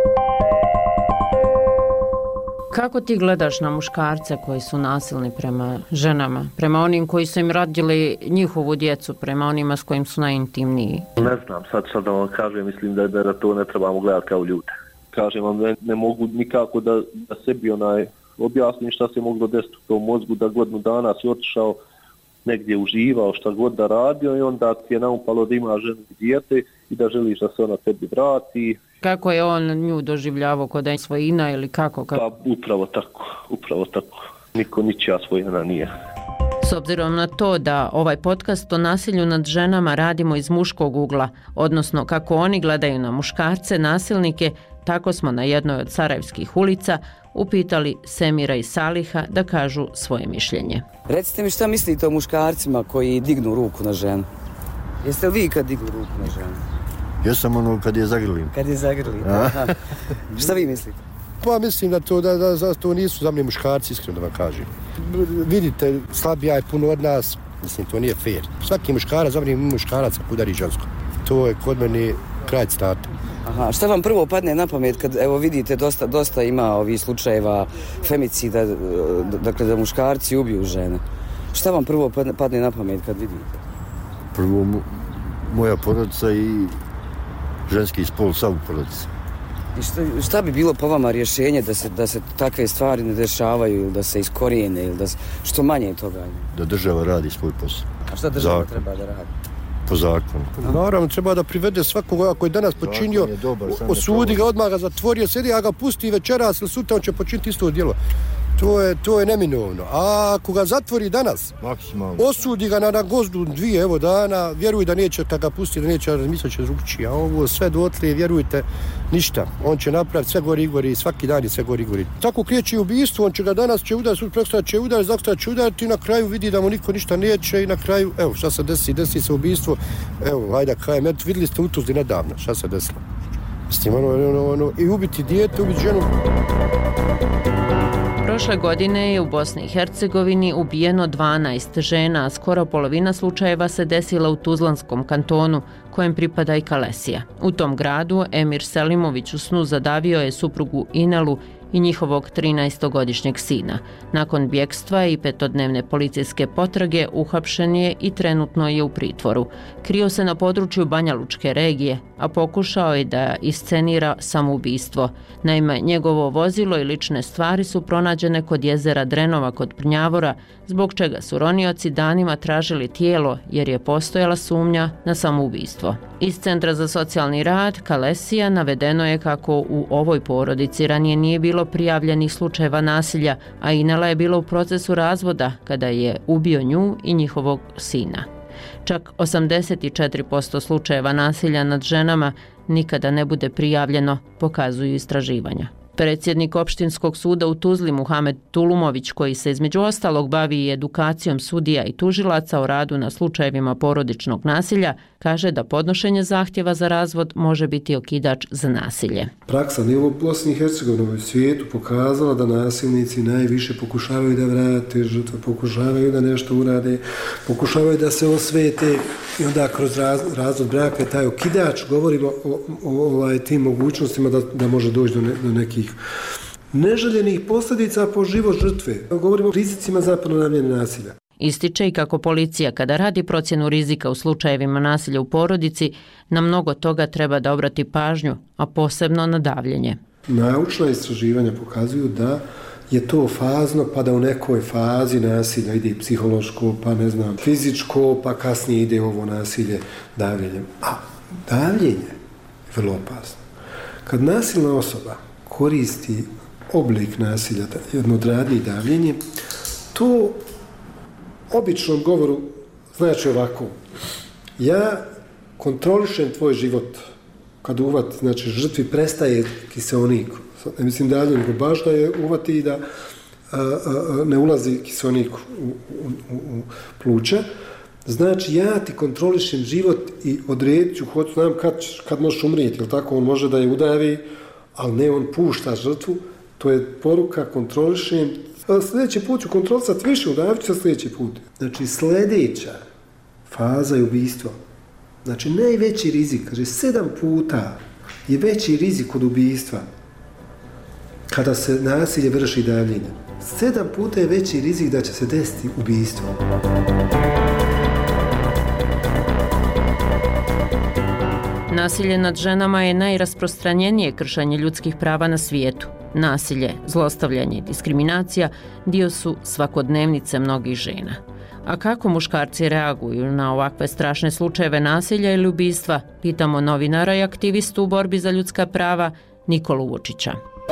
Kako ti gledaš na muškarce koji su nasilni prema ženama, prema onim koji su im rodili njihovu djecu, prema onima s kojim su najintimniji? Ne znam, sad sad da vam kažem, mislim da, da to ne trebamo gledati kao ljude. Kažem vam, ne, ne mogu nikako da, da sebi onaj objasnim šta se moglo desiti u tom mozgu, da godinu dana si otišao negdje uživao, šta god da radio i onda ti je naumpalo da ima ženu i dijete i da želiš da se ona tebi vrati. Kako je on nju doživljavao, kod je svojina ili kako? kako? Pa upravo tako, upravo tako. Niko ničija svojina nije. S obzirom na to da ovaj podcast o nasilju nad ženama radimo iz muškog ugla, odnosno kako oni gledaju na muškarce, nasilnike, tako smo na jednoj od sarajevskih ulica upitali Semira i Saliha da kažu svoje mišljenje. Recite mi šta mislite o muškarcima koji dignu ruku na ženu? Jeste li vi kad dignu ruku na ženu? Ja sam ono kad je zagrlim. Kad je zagrlim, aha. Šta vi mislite? Pa mislim da to, da, da, da to nisu za mene muškarci, iskreno da vam kažem. Vidite, slabija je puno od nas, mislim, to nije fair. Svaki muškarac, za mene muškarac udari žensko. To je kod mene kraj citata. Aha, šta vam prvo padne na pamet kad, evo vidite, dosta, dosta ima ovih slučajeva femicida, dakle da muškarci ubiju žene. Šta vam prvo padne na pamet kad vidite? Prvo moja porodica i ženski spol sav u porodici. I šta, šta bi bilo po vama rješenje da se, da se takve stvari ne dešavaju ili da se iskorijene ili da se, što manje toga? Da država radi svoj posao. A šta država Zakon. treba da radi? Po zakonu. Naravno, treba da privede svakoga koji je danas počinio, dobar, osudi ga, odmah ga zatvorio, sedi, a ga pusti večeras ili sutra, on će počiniti isto djelo. To je, to je neminovno. A ako ga zatvori danas, maksimalno, osudi ga na, na gozdu dvije evo dana, vjeruj da neće, kad ga pusti, da neće razmisliti će drugčije. A ovo sve dotle, vjerujte, ništa. On će napraviti sve gori i gori, svaki dan je sve gori i gori. Tako kreće ubistvo, on će ga danas će udariti, sutra prekstra će udariti, zakstra će udariti i na kraju vidi da mu niko ništa neće i na kraju, evo, šta se desi, desi se ubistvo. Evo, hajde, kajem, eto, vidjeli ste u Tuzli nedavno, šta se desilo. Mislim, ono, ono, ono, i ubiti dijete, ubiti ženu. Prošle godine je u Bosni i Hercegovini ubijeno dvanaest žena, a skoro polovina slučajeva se desila u Tuzlanskom kantonu, kojem pripada i Kalesija. U tom gradu Emir Selimović u snu zadavio je suprugu Inelu i njihovog trinaestogodišnjeg sina. Nakon bjekstva i petodnevne policijske potrage uhapšen je i trenutno je u pritvoru. Krio se na području Banja Lučke regije, a pokušao je da iscenira samoubistvo. Naime, njegovo vozilo i lične stvari su pronađene kod jezera Drenova kod Prnjavora, zbog čega su ronioci danima tražili tijelo jer je postojala sumnja na samoubistvo. Iz Centra za socijalni rad Kalesija navedeno je kako u ovoj porodici ranije nije bilo prijavljenih slučajeva nasilja, a Inela je bila u procesu razvoda kada je ubio nju i njihovog sina. Čak osamdeset četiri posto slučajeva nasilja nad ženama nikada ne bude prijavljeno, pokazuju istraživanja. Predsjednik opštinskog suda u Tuzli Muhamed Tulumović, koji se između ostalog bavi i edukacijom sudija i tužilaca o radu na slučajevima porodičnog nasilja, kaže da podnošenje zahtjeva za razvod može biti okidač za nasilje. Praksa ne u Bosni i Hercegovini, u svijetu pokazala da nasilnici najviše pokušavaju da vrate žrtve, pokušavaju da nešto urade, pokušavaju da se osvete i onda kroz raz, razvod braka je taj okidač, govorimo o, o ovaj, tim mogućnostima da, da može doći do, ne, do nekih neželjenih posljedica po život žrtve. Govorimo o rizicima za ponavljanje nasilja. Ističe i kako policija kada radi procjenu rizika u slučajevima nasilja u porodici, na mnogo toga treba da obrati pažnju, a posebno na davljenje. Naučna istraživanja pokazuju da je to fazno, pa da u nekoj fazi nasilja ide psihološko, pa ne znam, fizičko, pa kasnije ide ovo nasilje davljenjem. A davljenje je vrlo opasno. Kad nasilna osoba koristi oblik nasilja, jedno od radnji davljenje, to običnom govoru znači ovako: ja kontrolišem tvoj život. Kad uvat, znači žrtvi prestaje kiseonik. Ne mislim dalje, nego baš da je uvati i da a, a, ne ulazi kiseonik u, u, u, u pluća. Znači ja ti kontrolišem život i odredit ću, hoću, znam kad, kad možeš umrijeti, ili tako, on može da je udavi, ali ne, on pušta žrtvu. To je poruka, kontrolišem. Sljedeći put ću kontrolisati više, udavit ću sljedeći put. Znači sljedeća faza je ubistvo. Znači najveći rizik, kaže sedam puta je veći rizik od ubistva kada se nasilje vrši davljenjem. Sedam puta je veći rizik da će se desiti ubistvo. Nasilje nad ženama je najrasprostranjenije kršenje ljudskih prava na svijetu. Nasilje, zlostavljanje i diskriminacija dio su svakodnevnice mnogih žena. A kako muškarci reaguju na ovakve strašne slučajeve nasilja ili ubistva, pitamo novinara i aktivistu u borbi za ljudska prava Nikolu Vučića.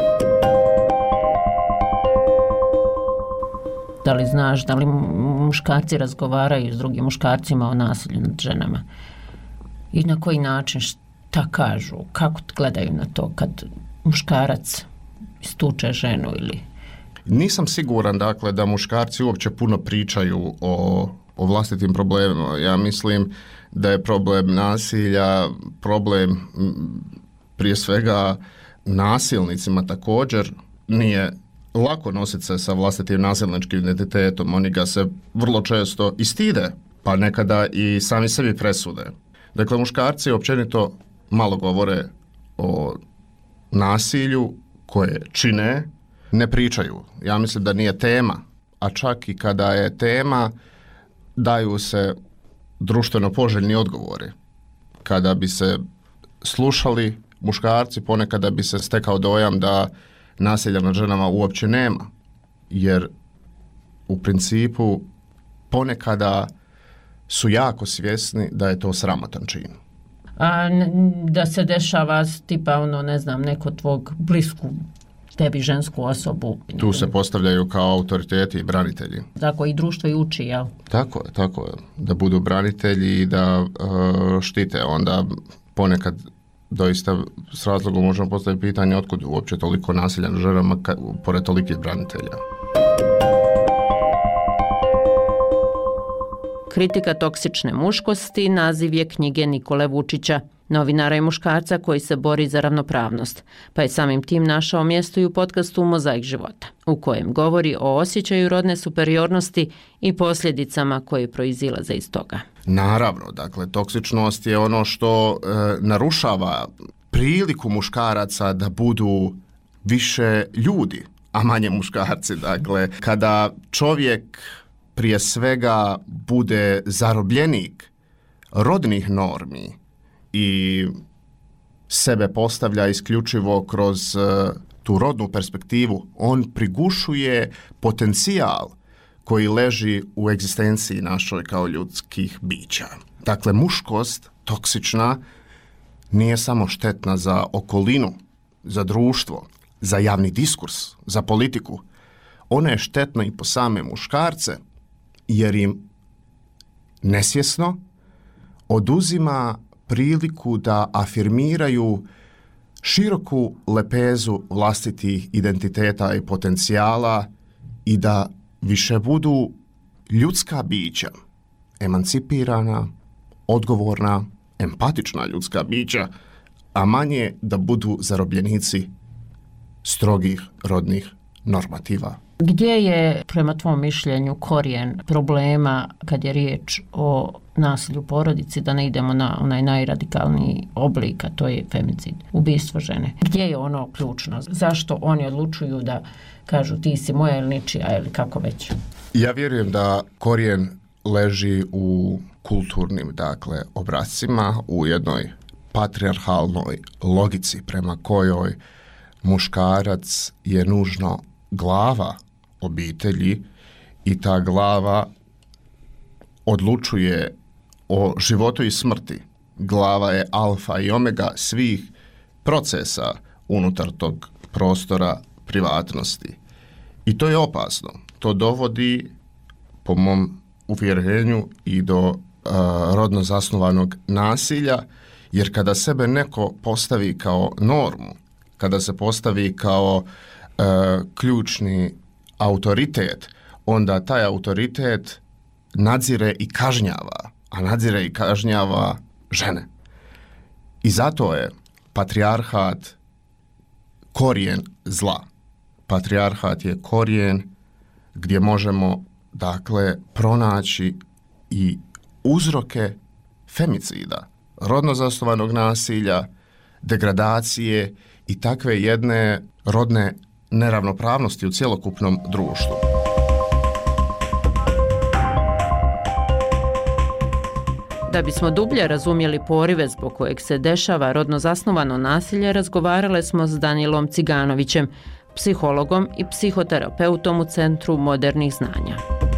Da li znaš, da li muškarci razgovaraju s drugim muškarcima o nasilju nad ženama? I na koji način, šta kažu, kako gledaju na to kad muškarac istuče ženu ili... Nisam siguran, dakle, da muškarci uopće puno pričaju o, o vlastitim problemima. Ja mislim da je problem nasilja, problem prije svega nasilnicima također. Nije lako nositi se sa vlastitim nasilničkim identitetom. Oni ga se vrlo često i stide, pa nekada i sami sebi presude. Dakle, muškarci općenito malo govore o nasilju koje čine, ne pričaju. Ja mislim da nije tema, a čak i kada je tema, daju se društveno poželjni odgovori. Kada bi se slušali muškarci, ponekada bi se stekao dojam da nasilja nad ženama uopće nema, jer u principu ponekada su jako svjesni da je to sramotan čin. A da se dešava tipa ono, ne znam, neko tvog blisku tebi žensku osobu. Tu se postavljaju kao autoriteti i branitelji. Tako i društvo i uči, jel? Tako je, tako je. Da budu branitelji i da uh, štite. Onda ponekad doista s razlogom možemo postaviti pitanje otkud uopće toliko nasilja nad ženama pored tolikih branitelja. Kritika toksične muškosti naziv je knjige Nikole Vučića, novinara i muškarca koji se bori za ravnopravnost, pa je samim tim našao mjesto i u podcastu Mozaik života, u kojem govori o osjećaju rodne superiornosti i posljedicama koje proizilaze iz toga. Naravno, dakle, toksičnost je ono što e, narušava priliku muškaraca da budu više ljudi, a manje muškarci. Dakle, kada čovjek prije svega bude zarobljenik rodnih normi i sebe postavlja isključivo kroz uh, tu rodnu perspektivu, on prigušuje potencijal koji leži u egzistenciji našoj kao ljudskih bića. Dakle, muškost toksična nije samo štetna za okolinu, za društvo, za javni diskurs, za politiku. Ona je štetna i po same muškarce, jer im nesvjesno oduzima priliku da afirmiraju široku lepezu vlastitih identiteta i potencijala i da više budu ljudska bića, emancipirana, odgovorna, empatična ljudska bića, a manje da budu zarobljenici strogih rodnih normativa. Gdje je, prema tvom mišljenju, korijen problema kad je riječ o nasilju u porodici, da ne idemo na onaj najradikalniji oblik, a to je femicid, ubistvo žene? Gdje je ono ključno? Zašto oni odlučuju da kažu ti si moja ili ničija ili kako već? Ja vjerujem da korijen leži u kulturnim, dakle, obrascima, u jednoj patrijarhalnoj logici prema kojoj muškarac je nužno glava obitelji i ta glava odlučuje o životu i smrti. Glava je alfa i omega svih procesa unutar tog prostora privatnosti. I to je opasno. To dovodi, po mom uvjerenju, i do uh, rodno zasnovanog nasilja, jer kada sebe neko postavi kao normu, kada se postavi kao uh, ključni autoritet, onda taj autoritet nadzire i kažnjava, a nadzire i kažnjava žene. I zato je patrijarhat korijen zla. Patrijarhat je korijen gdje možemo, dakle, pronaći i uzroke femicida, rodno zasnovanog nasilja, degradacije i takve jedne rodne neravnopravnosti u cjelokupnom društvu. Da bismo dublje razumjeli porive zbog kojeg se dešava rodno zasnovano nasilje, razgovarale smo s Danilom Ciganovićem, psihologom i psihoterapeutom u Centru modernih znanja.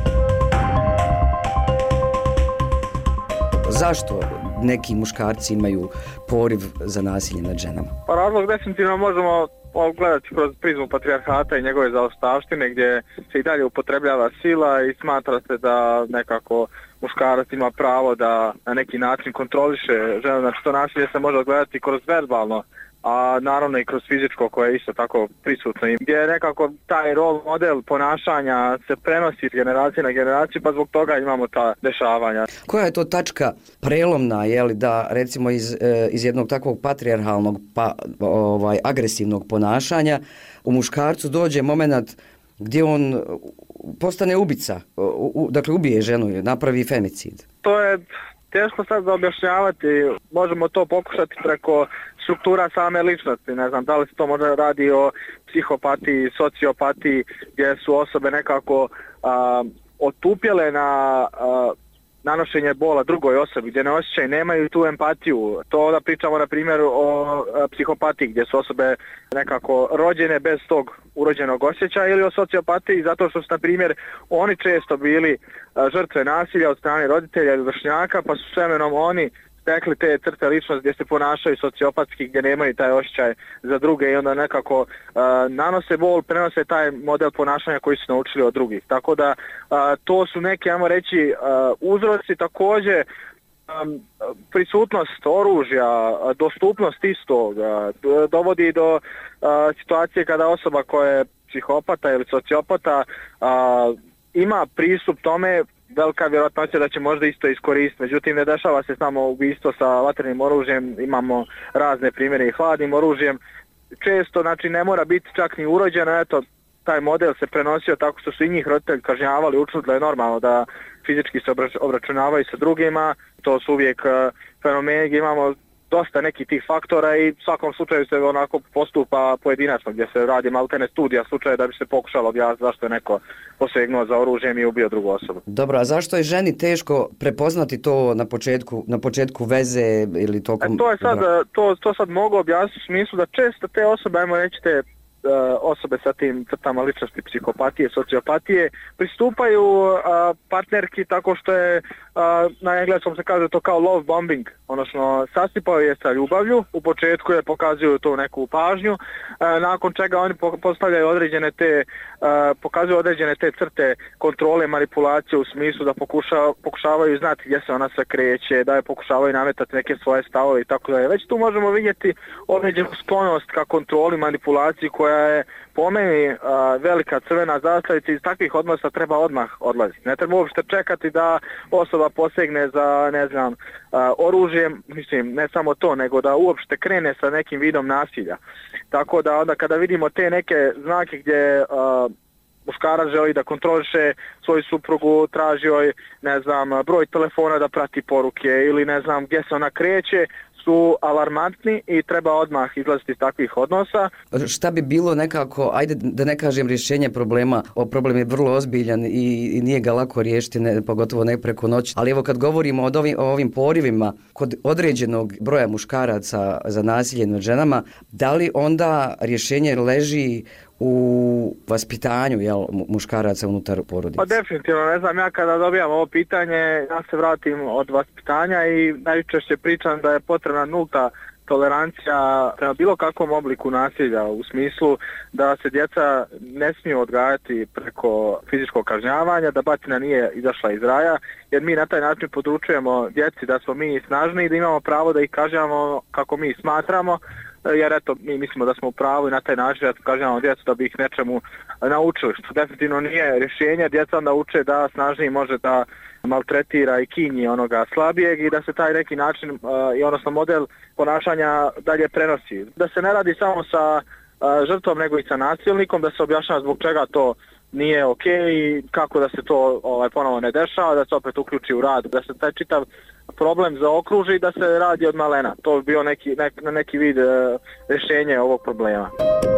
Zašto neki muškarci imaju poriv za nasilje nad ženama? Pa razlog definitivno možemo gledati kroz prizmu patrijarhata i njegove zaostavštine, gdje se i dalje upotrebljava sila i smatra se da nekako muškarac ima pravo da na neki način kontroliše ženu. Znači to nasilje se može gledati kroz verbalno, a naravno i kroz fizičko koje je isto tako prisutno. Gdje nekako taj rol model ponašanja se prenosi iz generacije na generaciju, pa zbog toga imamo ta dešavanja. Koja je to tačka prelomna, je li, da recimo iz, iz jednog takvog patrijarhalnog pa ovaj agresivnog ponašanja u muškarcu dođe moment gdje on postane ubica, u, dakle ubije ženu, napravi femicid? To je teško sad za objašnjavati, možemo to pokušati preko struktura same ličnosti, ne znam, da li se to možda radi o psihopatiji, sociopatiji, gdje su osobe nekako a, otupjele na a, nanošenje bola drugoj osobi, gdje ne osjećaju, nemaju tu empatiju. To da pričamo na primjer o a, psihopatiji, gdje su osobe nekako rođene bez tog urođenog osjećaja, ili o sociopatiji zato što su, na primjer, oni često bili a, žrtve nasilja od strane roditelja ili vršnjaka, pa su s vremenom oni stekli te crte ličnosti gdje se ponašaju sociopatski, gdje nemaju taj osjećaj za druge i onda nekako uh, nanose bol, prenose taj model ponašanja koji su naučili od drugih. Tako da uh, to su neki, ajmo reći, uh, uzroci. Također um, prisutnost oružja, dostupnost istog uh, dovodi do uh, situacije kada osoba koja je psihopata ili sociopata uh, ima pristup tome, velika vjerojatnoća da će možda isto iskoristiti. Međutim, ne dešava se samo ubistvo sa vatrenim oružjem, imamo razne primjere i hladnim oružjem. Često, znači, ne mora biti čak ni urođeno, eto, taj model se prenosio tako što su i njih roditelji kažnjavali, učili da je normalno da fizički se obračunavaju sa drugima. To su uvijek uh, fenomeni gdje imamo dosta nekih tih faktora i u svakom slučaju se onako postupa pojedinačno, gdje se radi maltene studija slučaja da bi se pokušalo objasniti zašto je neko posegnuo za oružjem i ubio drugu osobu. Dobro, a zašto je ženi teško prepoznati to na početku, na početku veze ili tokom... E, to je sad, to, to sad mogu objasniti u smislu da često te osobe, ajmo reći te osobe sa tim crtama ličnosti psihopatije, sociopatije, pristupaju uh, partnerki tako što je, uh, na engleskom se kaže to kao love bombing, odnosno sasipaju je sa ljubavlju, u početku je pokazuju tu neku pažnju, uh, nakon čega oni postavljaju određene te, uh, pokazuju određene te crte kontrole, manipulacije u smislu da pokuša, pokušavaju znati gdje se ona sve kreće, da je pokušavaju nametati neke svoje stavove i tako da je. Već tu možemo vidjeti određenu sklonost ka kontroli, manipulaciji koja je po meni uh, velika crvena zastavica. Iz takvih odnosa treba odmah odlaziti. Ne treba uopšte čekati da osoba posegne za, ne znam, uh, oružjem, mislim, ne samo to, nego da uopšte krene sa nekim vidom nasilja. Tako da onda kada vidimo te neke znake gdje uh, muškarac želi da kontroliše svoju suprugu, traži joj, ne znam, broj telefona da prati poruke ili ne znam gdje se ona kreće, su alarmantni i treba odmah izlaziti iz takvih odnosa. Šta bi bilo nekako, ajde da ne kažem rješenje problema, o problem je vrlo ozbiljan i, i nije ga lako riješiti, ne, pogotovo ne preko noći, ali evo kad govorimo o ovim, o ovim porivima kod određenog broja muškaraca za nasilje nad ženama, da li onda rješenje leži u vaspitanju, jel, muškaraca unutar porodice? Pa definitivno, ne znam, ja kada dobijam ovo pitanje, ja se vratim od vaspitanja i najčešće pričam da je potrebna nulta tolerancija prema bilo kakvom obliku nasilja, u smislu da se djeca ne smiju odgajati preko fizičkog kažnjavanja, da batina nije izašla iz raja, jer mi na taj način područujemo djeci da smo mi snažni i da imamo pravo da ih kažnjavamo kako mi smatramo, jer eto, mi mislimo da smo u pravu i na taj način da kažnjavamo djecu da bi ih nečemu naučili, što definitivno nije rješenje. Djeca onda uče da snažniji može da maltretira i kinji onoga slabijeg i da se taj neki način, uh, i odnosno model ponašanja dalje prenosi. Da se ne radi samo sa uh, žrtvom nego i sa nasilnikom, da se objašnjava zbog čega to nije ok i kako da se to ovaj, ponovo ne dešava, da se opet uključi u rad, da se taj čitav problem zaokruži i da se radi od malena. To bi bio neki, nek, neki vid uh, rješenja ovog problema.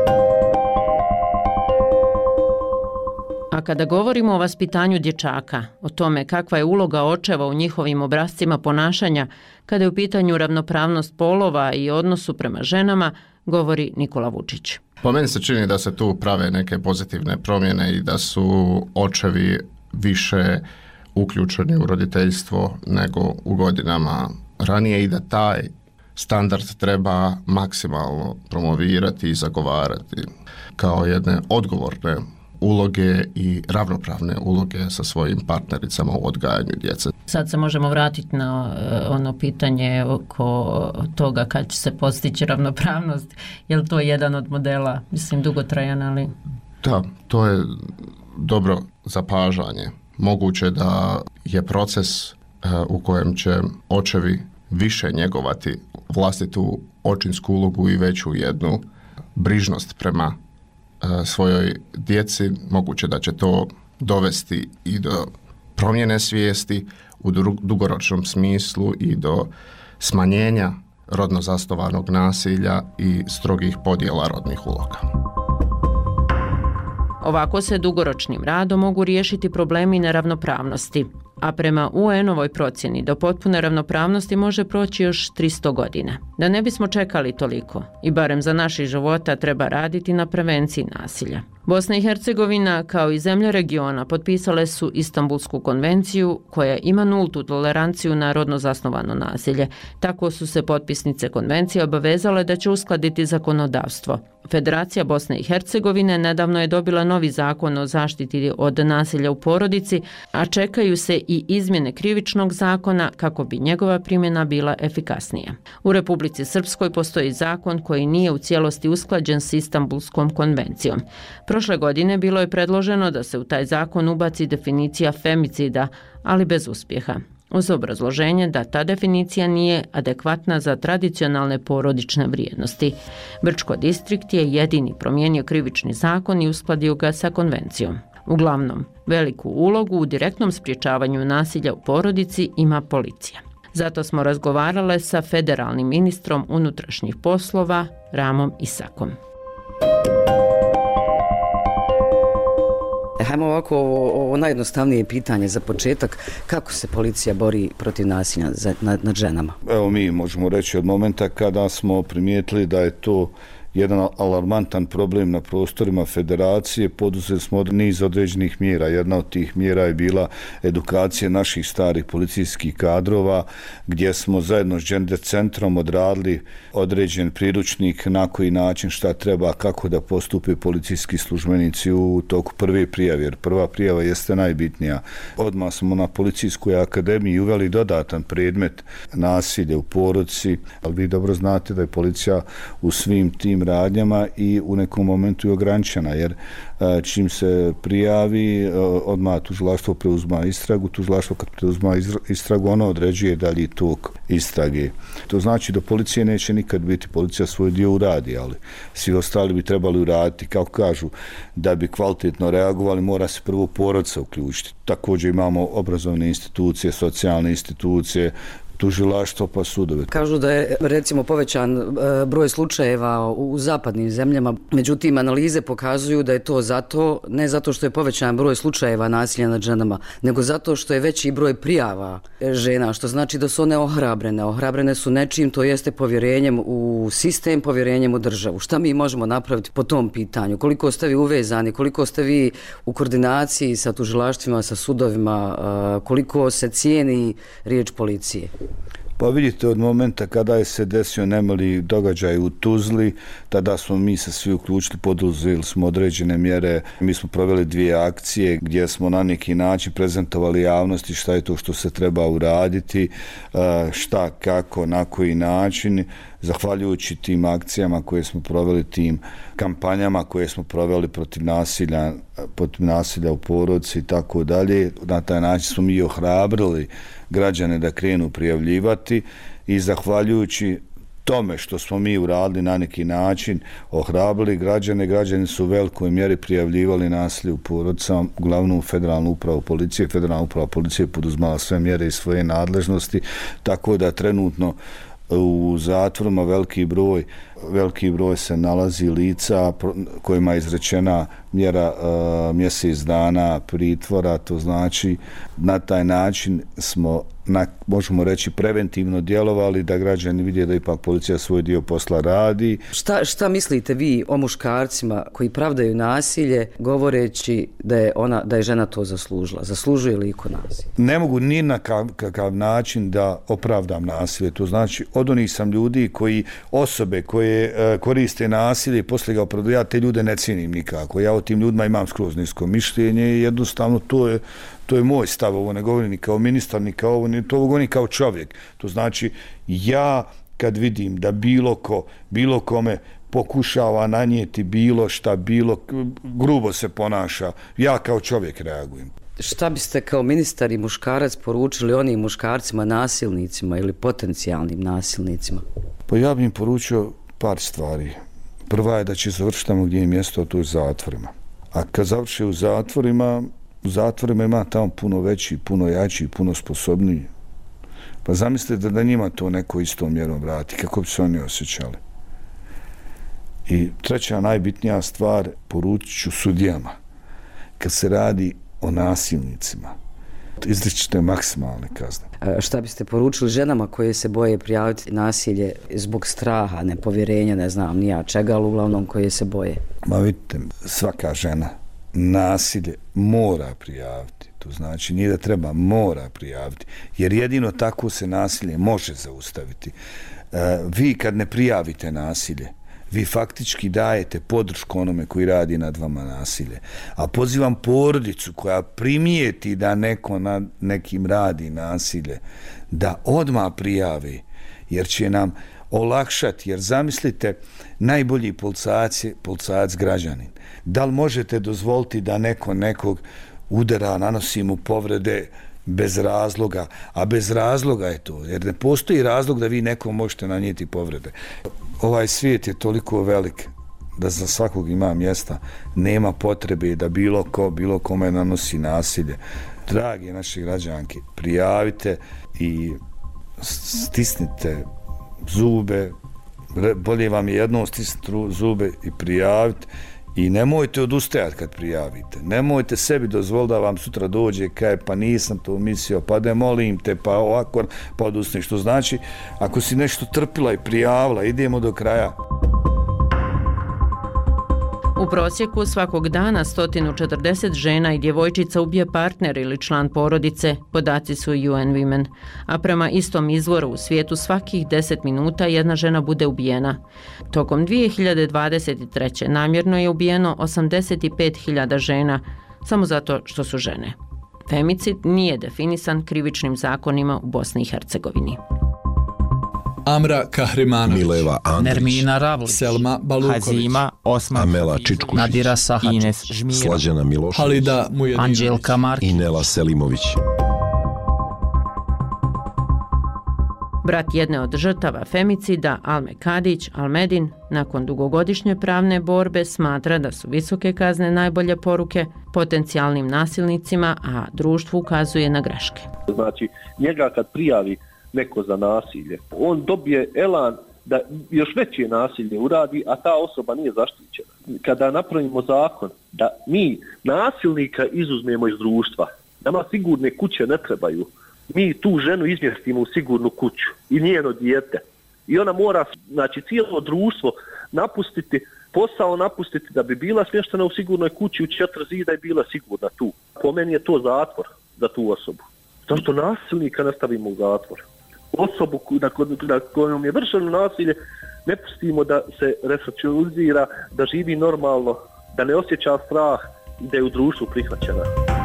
A kada govorimo o vaspitanju dječaka, o tome kakva je uloga očeva u njihovim obrascima ponašanja, kada je u pitanju ravnopravnost polova i odnosu prema ženama, govori Nikola Vučić. Po meni se čini da se tu prave neke pozitivne promjene i da su očevi više uključeni u roditeljstvo nego u godinama ranije i da taj standard treba maksimalno promovirati i zagovarati kao jedne odgovorne uloge i ravnopravne uloge sa svojim partnericama u odgajanju djece. Sad se možemo vratiti na ono pitanje oko toga kad će se postići ravnopravnost. Je li to jedan od modela, mislim, dugotrajan, ali... Da, to je dobro zapažanje. Moguće da je proces u kojem će očevi više njegovati vlastitu očinsku ulogu i veću jednu brižnost prema svojoj djeci, moguće da će to dovesti i do promjene svijesti u dugoročnom smislu i do smanjenja rodno zasnovanog nasilja i strogih podjela rodnih uloga. Ovako se dugoročnim radom mogu riješiti problemi neravnopravnosti, a prema U N-ovoj procjeni do potpune ravnopravnosti može proći još tristo godina. Da ne bismo čekali toliko, i barem za naših života treba raditi na prevenciji nasilja. Bosna i Hercegovina, kao i zemlje regiona, potpisale su Istanbulsku konvenciju koja ima nultu toleranciju na rodno zasnovano nasilje. Tako su se potpisnice konvencije obavezale da će uskladiti zakonodavstvo. Federacija Bosne i Hercegovine nedavno je dobila novi zakon o zaštiti od nasilja u porodici, a čekaju se i izmjene krivičnog zakona kako bi njegova primjena bila efikasnija. U Republici Srpskoj postoji zakon koji nije u cijelosti usklađen s Istanbulskom konvencijom. Prošle godine bilo je predloženo da se u taj zakon ubaci definicija femicida, ali bez uspjeha, uz obrazloženje da ta definicija nije adekvatna za tradicionalne porodične vrijednosti. Brčko distrikt je jedini promijenio krivični zakon i uskladio ga sa konvencijom. Uglavnom, veliku ulogu u direktnom sprječavanju nasilja u porodici ima policija. Zato smo razgovarale sa federalnim ministrom unutrašnjih poslova Ramom Isakom. Hajmo ovako, ovo najjednostavnije pitanje za početak. Kako se policija bori protiv nasilja nad, nad ženama? Evo, mi možemo reći od momenta kada smo primijetili da je to jedan alarmantan problem na prostorima federacije, poduzeli smo niz određenih mjera. Jedna od tih mjera je bila edukacija naših starih policijskih kadrova, gdje smo zajedno s Gender centrom odradili određen priručnik na koji način šta treba, kako da postupe policijski službenici u toku prve prijave, jer prva prijava jeste najbitnija. Odmah smo na policijskoj akademiji uveli dodatan predmet nasilje u porodici, ali vi dobro znate da je policija u svim tim radnjama i u nekom momentu je ograničena, jer čim se prijavi, odmah tužilaštvo preuzma istragu, tužilaštvo kad preuzma istragu, ono određuje dalji tok istrage. To znači da policije neće nikad biti, policija svoj dio uradi, ali svi ostali bi trebali uraditi, kako kažu, da bi kvalitetno reagovali, mora se prvo porodica uključiti. Također imamo obrazovne institucije, socijalne institucije, tužilaštvo pa sudovi. Kažu da je recimo povećan broj slučajeva u zapadnim zemljama, međutim analize pokazuju da je to zato, ne zato što je povećan broj slučajeva nasilja nad ženama, nego zato što je veći broj prijava žena, što znači da su one ohrabrene. Ohrabrene su nečim, to jeste povjerenjem u sistem, povjerenjem u državu. Šta mi možemo napraviti po tom pitanju? Koliko ste vi uvezani, koliko ste vi u koordinaciji sa tužilaštvima, sa sudovima, koliko se cijeni riječ policije? Pa vidite, od momenta kada je se desio nemali događaj u Tuzli, tada smo mi se svi uključili, poduzeli smo određene mjere. Mi smo proveli dvije akcije gdje smo na neki način prezentovali javnosti šta je to što se treba uraditi, šta, kako, na koji način. Zahvaljujući tim akcijama koje smo proveli, tim kampanjama koje smo proveli protiv nasilja, protiv nasilja u porodici i tako dalje, na taj način smo mi ohrabrili građane da krenu prijavljivati i zahvaljujući tome što smo mi uradili na neki način, ohrabrili građane, građani su u velikoj mjeri prijavljivali nasilje u porodicama, uglavnom u federalnu upravu policije. Federalna uprava policije je poduzmala sve mjere i svoje nadležnosti, tako da trenutno u zatvorima veliki broj, veliki broj se nalazi lica kojima je izrečena mjera uh, mjesec dana pritvora, to znači na taj način smo, na, možemo reći, preventivno djelovali da građani vidje da ipak policija svoj dio posla radi. Šta, šta mislite vi o muškarcima koji pravdaju nasilje govoreći da je, ona, da je žena to zaslužila? Zaslužuje li iko nasilje? Ne mogu ni na kakav način da opravdam nasilje. To znači od onih sam ljudi koji, osobe koje uh, koriste nasilje i poslije ga opravdaju, ja te ljude ne cijenim nikako. Ja o tim ljudima imam skroz nisko mišljenje i jednostavno to je To je moj stav, ovo ne govorim ni kao ministar, ni kao ovo, to govorim kao čovjek. To znači, ja kad vidim da bilo ko, bilo kome pokušava nanijeti bilo šta, bilo grubo se ponaša, ja kao čovjek reagujem. Šta biste kao ministar i muškarac poručili onim muškarcima, nasilnicima ili potencijalnim nasilnicima? Pa ja bih im poručio par stvari. Prva je da će završiti tamo gdje je mjesto, to je zatvorima. A kad završi u zatvorima, u zatvorima ima tamo puno veći, puno jači, puno sposobniji. Pa zamislite da njima to neko istom mjerom vrati, kako bi se oni osjećali. I treća najbitnija stvar, poručit ću sudijama, kad se radi o nasilnicima, izričite maksimalne kazne. A šta biste poručili ženama koje se boje prijaviti nasilje zbog straha, nepovjerenja, ne znam nija čega, ali uglavnom koje se boje? Ma vidite, svaka žena nasilje mora prijaviti. To znači nije da treba, mora prijaviti. Jer jedino tako se nasilje može zaustaviti. E, vi kad ne prijavite nasilje, vi faktički dajete podršku onome koji radi nad vama nasilje. A pozivam porodicu koja primijeti da neko nad nekim radi nasilje, da odmah prijavi, jer će nam olakšati. Jer zamislite, najbolji policajac je policajac građanin. Da li možete dozvoliti da neko nekog udara, nanosi mu povrede bez razloga, a bez razloga je to, jer ne postoji razlog da vi nekom možete nanijeti povrede. Ovaj svijet je toliko velik da za svakog ima mjesta, nema potrebe da bilo ko, bilo kome nanosi nasilje. Dragi naši građanki, prijavite i stisnite zube, bolje vam je jednom stisniti zube i prijaviti. I nemojte odustajati kad prijavite. Nemojte sebi dozvoliti da vam sutra dođe kaj pa nisam to mislio, pa da molim te, pa ovako, pa odustani. Što znači, ako si nešto trpila i prijavila, idemo do kraja. U prosjeku svakog dana sto četrdeset žena i djevojčica ubije partner ili član porodice, podaci su U N Women. A prema istom izvoru u svijetu svakih deset minuta jedna žena bude ubijena. Tokom dvije hiljade dvadeset treće namjerno je ubijeno osamdeset pet hiljada žena, samo zato što su žene. Femicid nije definisan krivičnim zakonima u Bosni i Hercegovini. Amra Kahrimanović, Mileva Andrić, Nermina Ravlić, Selma Baluković, Hazima Osman, Amela Čičkušić, Nadira Sahačić, Ines Žmira, Slađana Milošević, Halida Mujedinović, Anđelka Markić, Inela Selimović. Brat jedne od žrtava femicida, Alme Kadić, Almedin, nakon dugogodišnje pravne borbe smatra da su visoke kazne najbolje poruke potencijalnim nasilnicima, a društvu ukazuje na greške. Znači, njega kad prijavi neko za nasilje, on dobije elan da još veće nasilje uradi, a ta osoba nije zaštićena. Kada napravimo zakon da mi nasilnika izuzmemo iz društva, nama sigurne kuće ne trebaju, mi tu ženu izmjestimo u sigurnu kuću i njeno dijete. I ona mora, znači, cijelo društvo napustiti, posao napustiti da bi bila smještena u sigurnoj kući u četiri zida i bila sigurna tu. Po meni je to zatvor za tu osobu. Zašto nasilnika ne stavimo u zatvor? Osobu na, na kojom je vršeno nasilje ne pustimo da se resocijalizira, da živi normalno, da ne osjeća strah i da je u društvu prihvaćena.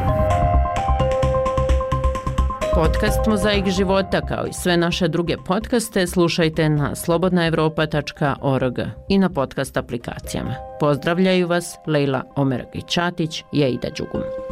Podcast Mozaik života kao i sve naše druge podcaste slušajte na slobodna evropa tačka org i na podcast aplikacijama. Pozdravljaju vas Lejla Omergić-Ćatić i Ejda Đugum.